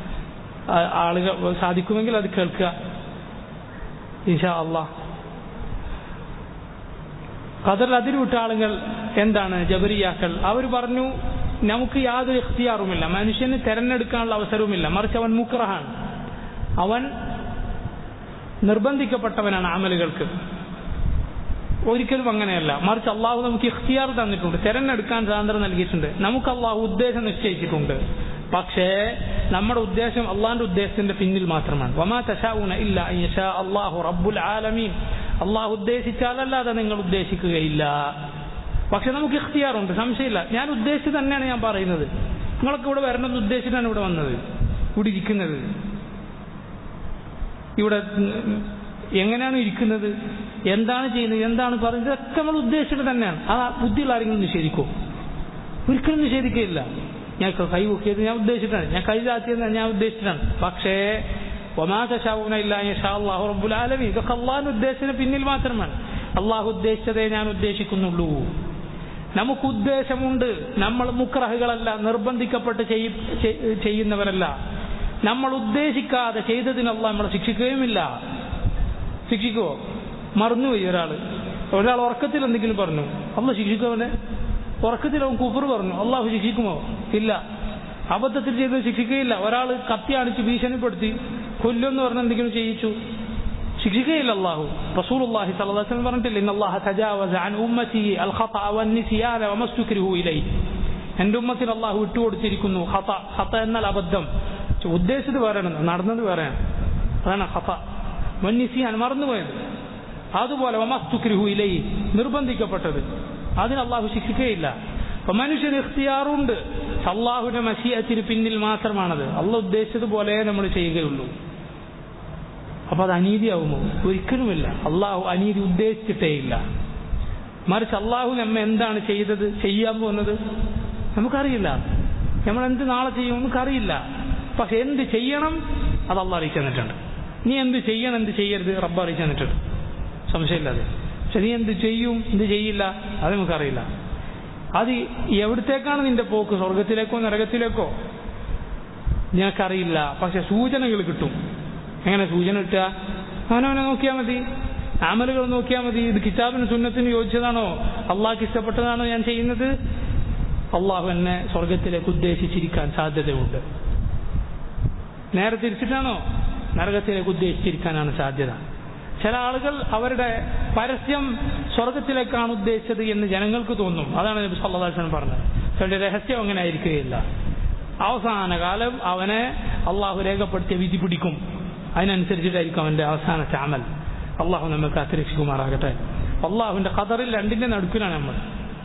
ആളുകൾ സാധിക്കുമെങ്കിൽ അത് കേൾക്കുക ഇൻഷാ അല്ലാഹ്. ഖദറിൽ അതിരുവിട്ട ആളുകൾ എന്താണ്? ജബരിയാക്കൾ. അവർ പറഞ്ഞു നമുക്ക് യാതൊരു ഇഖ്തിയാറുമില്ല, മനുഷ്യന് തെരഞ്ഞെടുക്കാനുള്ള അവസരവുമില്ല, മറിച്ച് അവൻ മുക്റഹാണ്, അവൻ നിർബന്ധിക്കപ്പെട്ടവനാണ് അമലുകൾക്ക്. ഒരിക്കലും അങ്ങനെയല്ല, മറിച്ച് അള്ളാഹു നമുക്ക് ഇഖ്തിയാർ തന്നിട്ടുണ്ട്, തെരഞ്ഞെടുക്കാൻ സ്വാതന്ത്ര്യം നൽകിയിട്ടുണ്ട്, നമുക്ക് അള്ളാഹു ഉദ്ദേശം നിശ്ചയിച്ചിട്ടുണ്ട്. പക്ഷേ നമ്മുടെ ഉദ്ദേശം അള്ളാഹിന്റെ ഉദ്ദേശത്തിന്റെ പിന്നിൽ മാത്രമാണ്. വമാ തശാഊന ഇല്ലാ അൻ യശാ അല്ലാഹു റബ്ബുൽ ആലമീൻ. അള്ളാഹു ഉദ്ദേശിച്ചാലല്ലാതെ നിങ്ങൾ ഉദ്ദേശിക്കുകയില്ല. പക്ഷെ നമുക്ക് ഇഖ്തിയാറുണ്ട്, സംശയമില്ല. ഞാൻ ഉദ്ദേശിച്ച് തന്നെയാണ് ഞാൻ പറയുന്നത്. നിങ്ങളൊക്കെ ഇവിടെ വരണമെന്ന് ഉദ്ദേശിച്ചിട്ടാണ് ഇവിടെ വന്നത്, ഇവിടെ ഇരിക്കുന്നത്. ഇവിടെ എങ്ങനെയാണ് ഇരിക്കുന്നത്, എന്താണ് ചെയ്യുന്നത്, എന്താണ് പറയുന്നത്, ഇതൊക്കെ നമ്മൾ ഉദ്ദേശിച്ചിട്ട് തന്നെയാണ്. ആ ബുദ്ധിയുള്ള ആരെങ്കിലും നിഷേധിക്കോ? ഒരിക്കലും നിഷേധിക്കുകയില്ല. ഞാൻ കൈ പൊക്കിയത് ഞാൻ ഉദ്ദേശിച്ചിട്ടാണ്, ഞാൻ കൈ താത്തിയത് ഞാൻ ഉദ്ദേശിച്ചിട്ടാണ്. പക്ഷേ വമാ തശാഊന ഇല്ലാ അൻ യശാ അല്ലാഹു റബ്ബുൽ ആലമീൻ, ഇതൊക്കെ അള്ളാഹുവിന്റെ ഉദ്ദേശത്തിന് പിന്നിൽ മാത്രമാണ്. അള്ളാഹു ഉദ്ദേശിച്ചതേ ഞാൻ ഉദ്ദേശിക്കുന്നുള്ളൂ. നമുക്ക് ഉദ്ദേശമുണ്ട്. നമ്മൾ മുക്രഹുകളല്ല, നിർബന്ധിക്കപ്പെട്ട് ചെയ്യുന്നവരല്ല. നമ്മൾ ഉദ്ദേശിക്കാതെ ചെയ്തതിന് അള്ളാഹ് നമ്മളെ ശിക്ഷിക്കുകയുമില്ല. ശിക്ഷിക്കുമോ? മറന്നുപോയി ഒരാൾ ഉറക്കത്തിൽ എന്തെങ്കിലും പറഞ്ഞു, അള്ളാഹ് ശിക്ഷിക്കുമോ? ഉറക്കത്തിൽ അവൻ കുഫർ പറഞ്ഞു, അള്ളാഹു ശിക്ഷിക്കുമോ? ഇല്ല. അബദ്ധത്തിൽ ചെയ്തത് ശിക്ഷിക്കുകയില്ല. ഒരാൾ കത്തി അടിച്ച് ഭീഷണിപ്പെടുത്തി കൊല്ലുമെന്ന് പറഞ്ഞ് എന്തെങ്കിലും ചെയ്യിച്ചു, ശിക്ഷിക്കുകയില്ല അള്ളാഹു. റസൂലുള്ളാഹി സ്വല്ലല്ലാഹു അലൈഹി വസല്ലം പറഞ്ഞിട്ടില്ല, ഇന്നല്ലാഹ തജാവസ അൻ ഉമ്മതി അൽ ഖതഅ വന്നിസ്യാന വമസ്തുക്രിഹു ഇലൈഹി. എൻ്റെ ഉമ്മത്തിന് അള്ളാഹു വിട്ടുകൊടുത്തിരിക്കുന്നു. ഖത എന്നാൽ അബദ്ധം, ഉദ്ദേശിച്ചത് വേറെയാണ്, നടന്നത് വേറെയാണ്, അതാണ് ഖത. വന്നിസ്യാൻ മറന്നുപോയത്, അതുപോലെ വമസ്തുക്രിഹു ഇലൈഹി നിർബന്ധിക്കപ്പെട്ടത്, അതിന് അള്ളാഹു ശിക്ഷിക്കുകയില്ല. അപ്പൊ മനുഷ്യന് ഇഖ്തിയാറുണ്ട്, അള്ളാഹുവിന്റെ മശീഅത്തിന് പിന്നിൽ മാത്രമാണത്. അള്ളാഹ് ഉദ്ദേശിച്ചതുപോലെ നമ്മൾ ചെയ്യുകയുള്ളൂ. അപ്പൊ അത് അനീതിയാവുമോ? ഒരിക്കലുമില്ല. അള്ളാഹു അനീതി ഉദ്ദേശിച്ചിട്ടേ ഇല്ല. മറിച്ച് അള്ളാഹു നമ്മെ എന്താണ് ചെയ്യാൻ പോകുന്നത് നമുക്കറിയില്ല. നമ്മൾ എന്ത് നാളെ ചെയ്യും നമുക്കറിയില്ല. പക്ഷെ എന്ത് ചെയ്യണം അത് അള്ളാഹ് അറിയിച്ചു തന്നിട്ടുണ്ട്. നീ എന്ത് ചെയ്യണം എന്ത് ചെയ്യരുത് റബ്ബ് അറിയിച്ചു തന്നിട്ടുണ്ട്, സംശയമില്ലാതെ. പക്ഷെ നീ എന്ത് ചെയ്യും എന്ത് ചെയ്യില്ല അത് നമുക്കറിയില്ല. അത് എവിടത്തേക്കാണ് നിന്റെ പോക്ക്, സ്വർഗത്തിലേക്കോ നരകത്തിലേക്കോ നിനക്കറിയില്ല. പക്ഷെ സൂചനകൾ കിട്ടും. എങ്ങനെ സൂചന കിട്ടുക? അവനവനെ നോക്കിയാൽ മതി, അമലുകൾ നോക്കിയാൽ മതി. ഇത് കിതാബിന് സുന്നത്തിന് യോജിച്ചതാണോ, അള്ളാഹ്ക്ക് ഇഷ്ടപ്പെട്ടതാണോ ഞാൻ ചെയ്യുന്നത്? അള്ളാഹു എന്നെ സ്വർഗത്തിലേക്ക് ഉദ്ദേശിച്ചിരിക്കാൻ സാധ്യതയുണ്ട്. നേരെ തിരിച്ചിട്ടാണോ, നരകത്തിലേക്ക് ഉദ്ദേശിച്ചിരിക്കാനാണ് സാധ്യത. ചില ആളുകൾ അവരുടെ പരസ്യം സ്വർഗത്തിലേക്കാണ് ഉദ്ദേശിച്ചത് എന്ന് ജനങ്ങൾക്ക് തോന്നും. അതാണ് നബി സല്ലല്ലാഹു അലൈഹി വസല്ലം പറഞ്ഞത്. പക്ഷേ രഹസ്യം അങ്ങനെ ആയിരിക്കുകയില്ല. അവസാന കാലം അവനെ അള്ളാഹു രേഖപ്പെടുത്തിയ വിധി പിടിക്കും. അതിനനുസരിച്ചിട്ടായിരിക്കും അവന്റെ അവസാനത്തെ അമൽ. അള്ളാഹു നമ്മെ കാത്തുരക്ഷിക്കുമാറാകട്ടെ. അള്ളാഹുവിന്റെ ഖദറിൽ രണ്ടിന്റെ നടുക്കിലാണ് നമ്മൾ.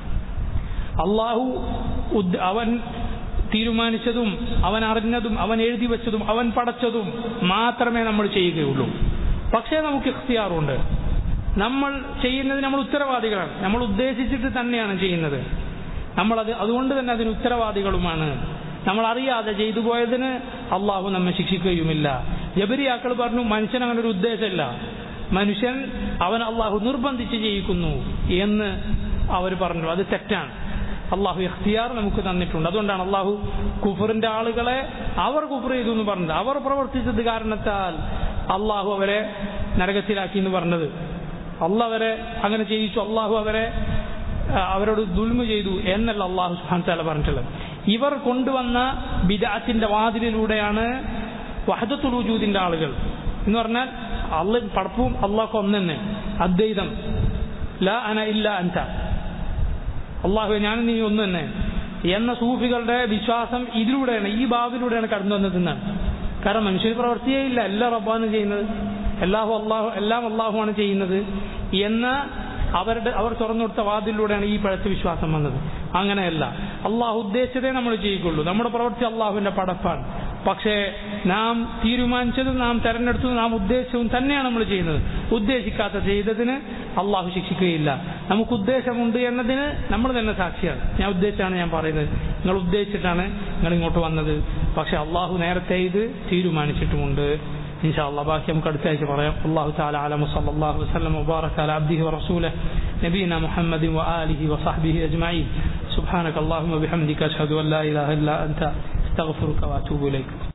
അള്ളാഹു അവൻ തീരുമാനിച്ചതും അവൻ അറിഞ്ഞതും അവൻ എഴുതി വെച്ചതും അവൻ പടച്ചതും മാത്രമേ നമ്മൾ ചെയ്യുകയുള്ളൂ. പക്ഷേ നമുക്ക് ഇഖ്തിയാറുണ്ട്. നമ്മൾ ചെയ്യുന്നതിന് നമ്മൾ ഉത്തരവാദികളാണ്. നമ്മൾ ഉദ്ദേശിച്ചിട്ട് തന്നെയാണ് ചെയ്യുന്നത്. അതുകൊണ്ട് തന്നെ അതിന് ഉത്തരവാദികളുമാണ്. നമ്മൾ അറിയാതെ ചെയ്തു പോയതിന് അള്ളാഹു നമ്മെ ശിക്ഷിക്കുകയുമില്ല. ജബരിയാക്കൾ പറഞ്ഞു മനുഷ്യൻ അങ്ങനെ ഒരു ഉദ്ദേശമില്ല, മനുഷ്യൻ അവൻ അള്ളാഹു നിർബന്ധിച്ച് ചെയ്യിക്കുന്നു എന്ന് അവർ പറഞ്ഞു. അത് തെറ്റാണ്. അള്ളാഹു ഇഖ്തിയാർ നമുക്ക് തന്നിട്ടുണ്ട്. അതുകൊണ്ടാണ് അള്ളാഹു കുഫറിന്റെ ആളുകളെ അവർ കുഫർ ചെയ്തു എന്ന് പറഞ്ഞത്. അവർ പ്രവർത്തിച്ചത് കാരണത്താൽ അള്ളാഹു അവരെ നരകത്തിലാക്കി എന്ന് പറഞ്ഞത്. അള്ളാഹു അവരെ അങ്ങനെ ചെയ്യിച്ചു, അള്ളാഹു അവരോട് ദുൽമ ചെയ്തു എന്നല്ല അള്ളാഹു സുബ്ഹാനഹു വ തആല പറഞ്ഞിട്ടുള്ളത്. ഇവർ കൊണ്ടുവന്ന ബിദ്അത്തിന്റെ വാതിലിലൂടെയാണ് വഹദത്തുൽ വജൂദിന്റെ ആളുകൾ എന്ന് പറഞ്ഞാൽ അള്ളാഹ് പടപ്പും അള്ളാഹു ഒന്നെന്നെ, അദ്വൈതം, ലാ അന ഇല്ലാ അൻത, അള്ളാഹു ഞാൻ നീ ഒന്ന് തന്നെ എന്ന സൂഫികളുടെ വിശ്വാസം ഇതിലൂടെയാണ്, ഈ ഭാവിലൂടെയാണ് കടന്നു വന്നതെന്നാണ്. കാരണം മനുഷ്യന് പ്രവർത്തിയേ ഇല്ല, എല്ലാം റബ്ബാണ് ചെയ്യുന്നത്, എല്ലാം അള്ളാഹുവാണ് ചെയ്യുന്നത് എന്ന അവർ തുറന്നു കൊടുത്ത വാതിലൂടെയാണ് ഈ പഴച്ച വിശ്വാസം വന്നത്. അങ്ങനെയല്ല, അള്ളാഹു ഉദ്ദേശിച്ചതേ നമ്മൾ ചെയ്യിക്കുള്ളൂ. നമ്മുടെ പ്രവൃത്തി അള്ളാഹുവിന്റെ പടപ്പാണ്. പക്ഷേ നാം തീരുമാനിച്ചതും നാം തെരഞ്ഞെടുത്തതും നാം ഉദ്ദേശവും തന്നെയാണ് നമ്മൾ ചെയ്യുന്നത്. ഉദ്ദേശിക്കാത്ത ചെയ്തതിന് അള്ളാഹു ശിക്ഷിക്കുകയില്ല. നമുക്ക് ഉദ്ദേശമുണ്ട് എന്നതിന് നമ്മൾ തന്നെ സാക്ഷിയാണ്. ഞാൻ ഉദ്ദേശിച്ചാണ് ഞാൻ പറയുന്നത്, നിങ്ങൾ ഉദ്ദേശിച്ചിട്ടാണ് നിങ്ങൾ ഇങ്ങോട്ട് വന്നത്. പക്ഷെ അള്ളാഹു നേരത്തെ ഇത് തീരുമാനിച്ചിട്ടുമുണ്ട്. ഇൻഷാ അല്ലാഹ് ബാക്കി നമുക്ക് അടുത്ത ആഴ്ച പറയാം. അല്ലാഹു തആല അലമു സല്ലല്ലാഹു അലൈഹി വസല്ലം വബാറക അലാ അബ്ദിഹി വറസൂലിഹി നബിയിന മുഹമ്മദിൻ വആലിഹി വസഹ്ബിഹി അജ്മഈൻ. സുബ്ഹാനക അല്ലാഹുമ്മ ബിഹംദിക അഷ്ഹദു അൻ ലാ ഇലാഹ ഇല്ലാ അൻത അസ്തഗ്ഫിറുക വഅതൂബു ഇലൈക്.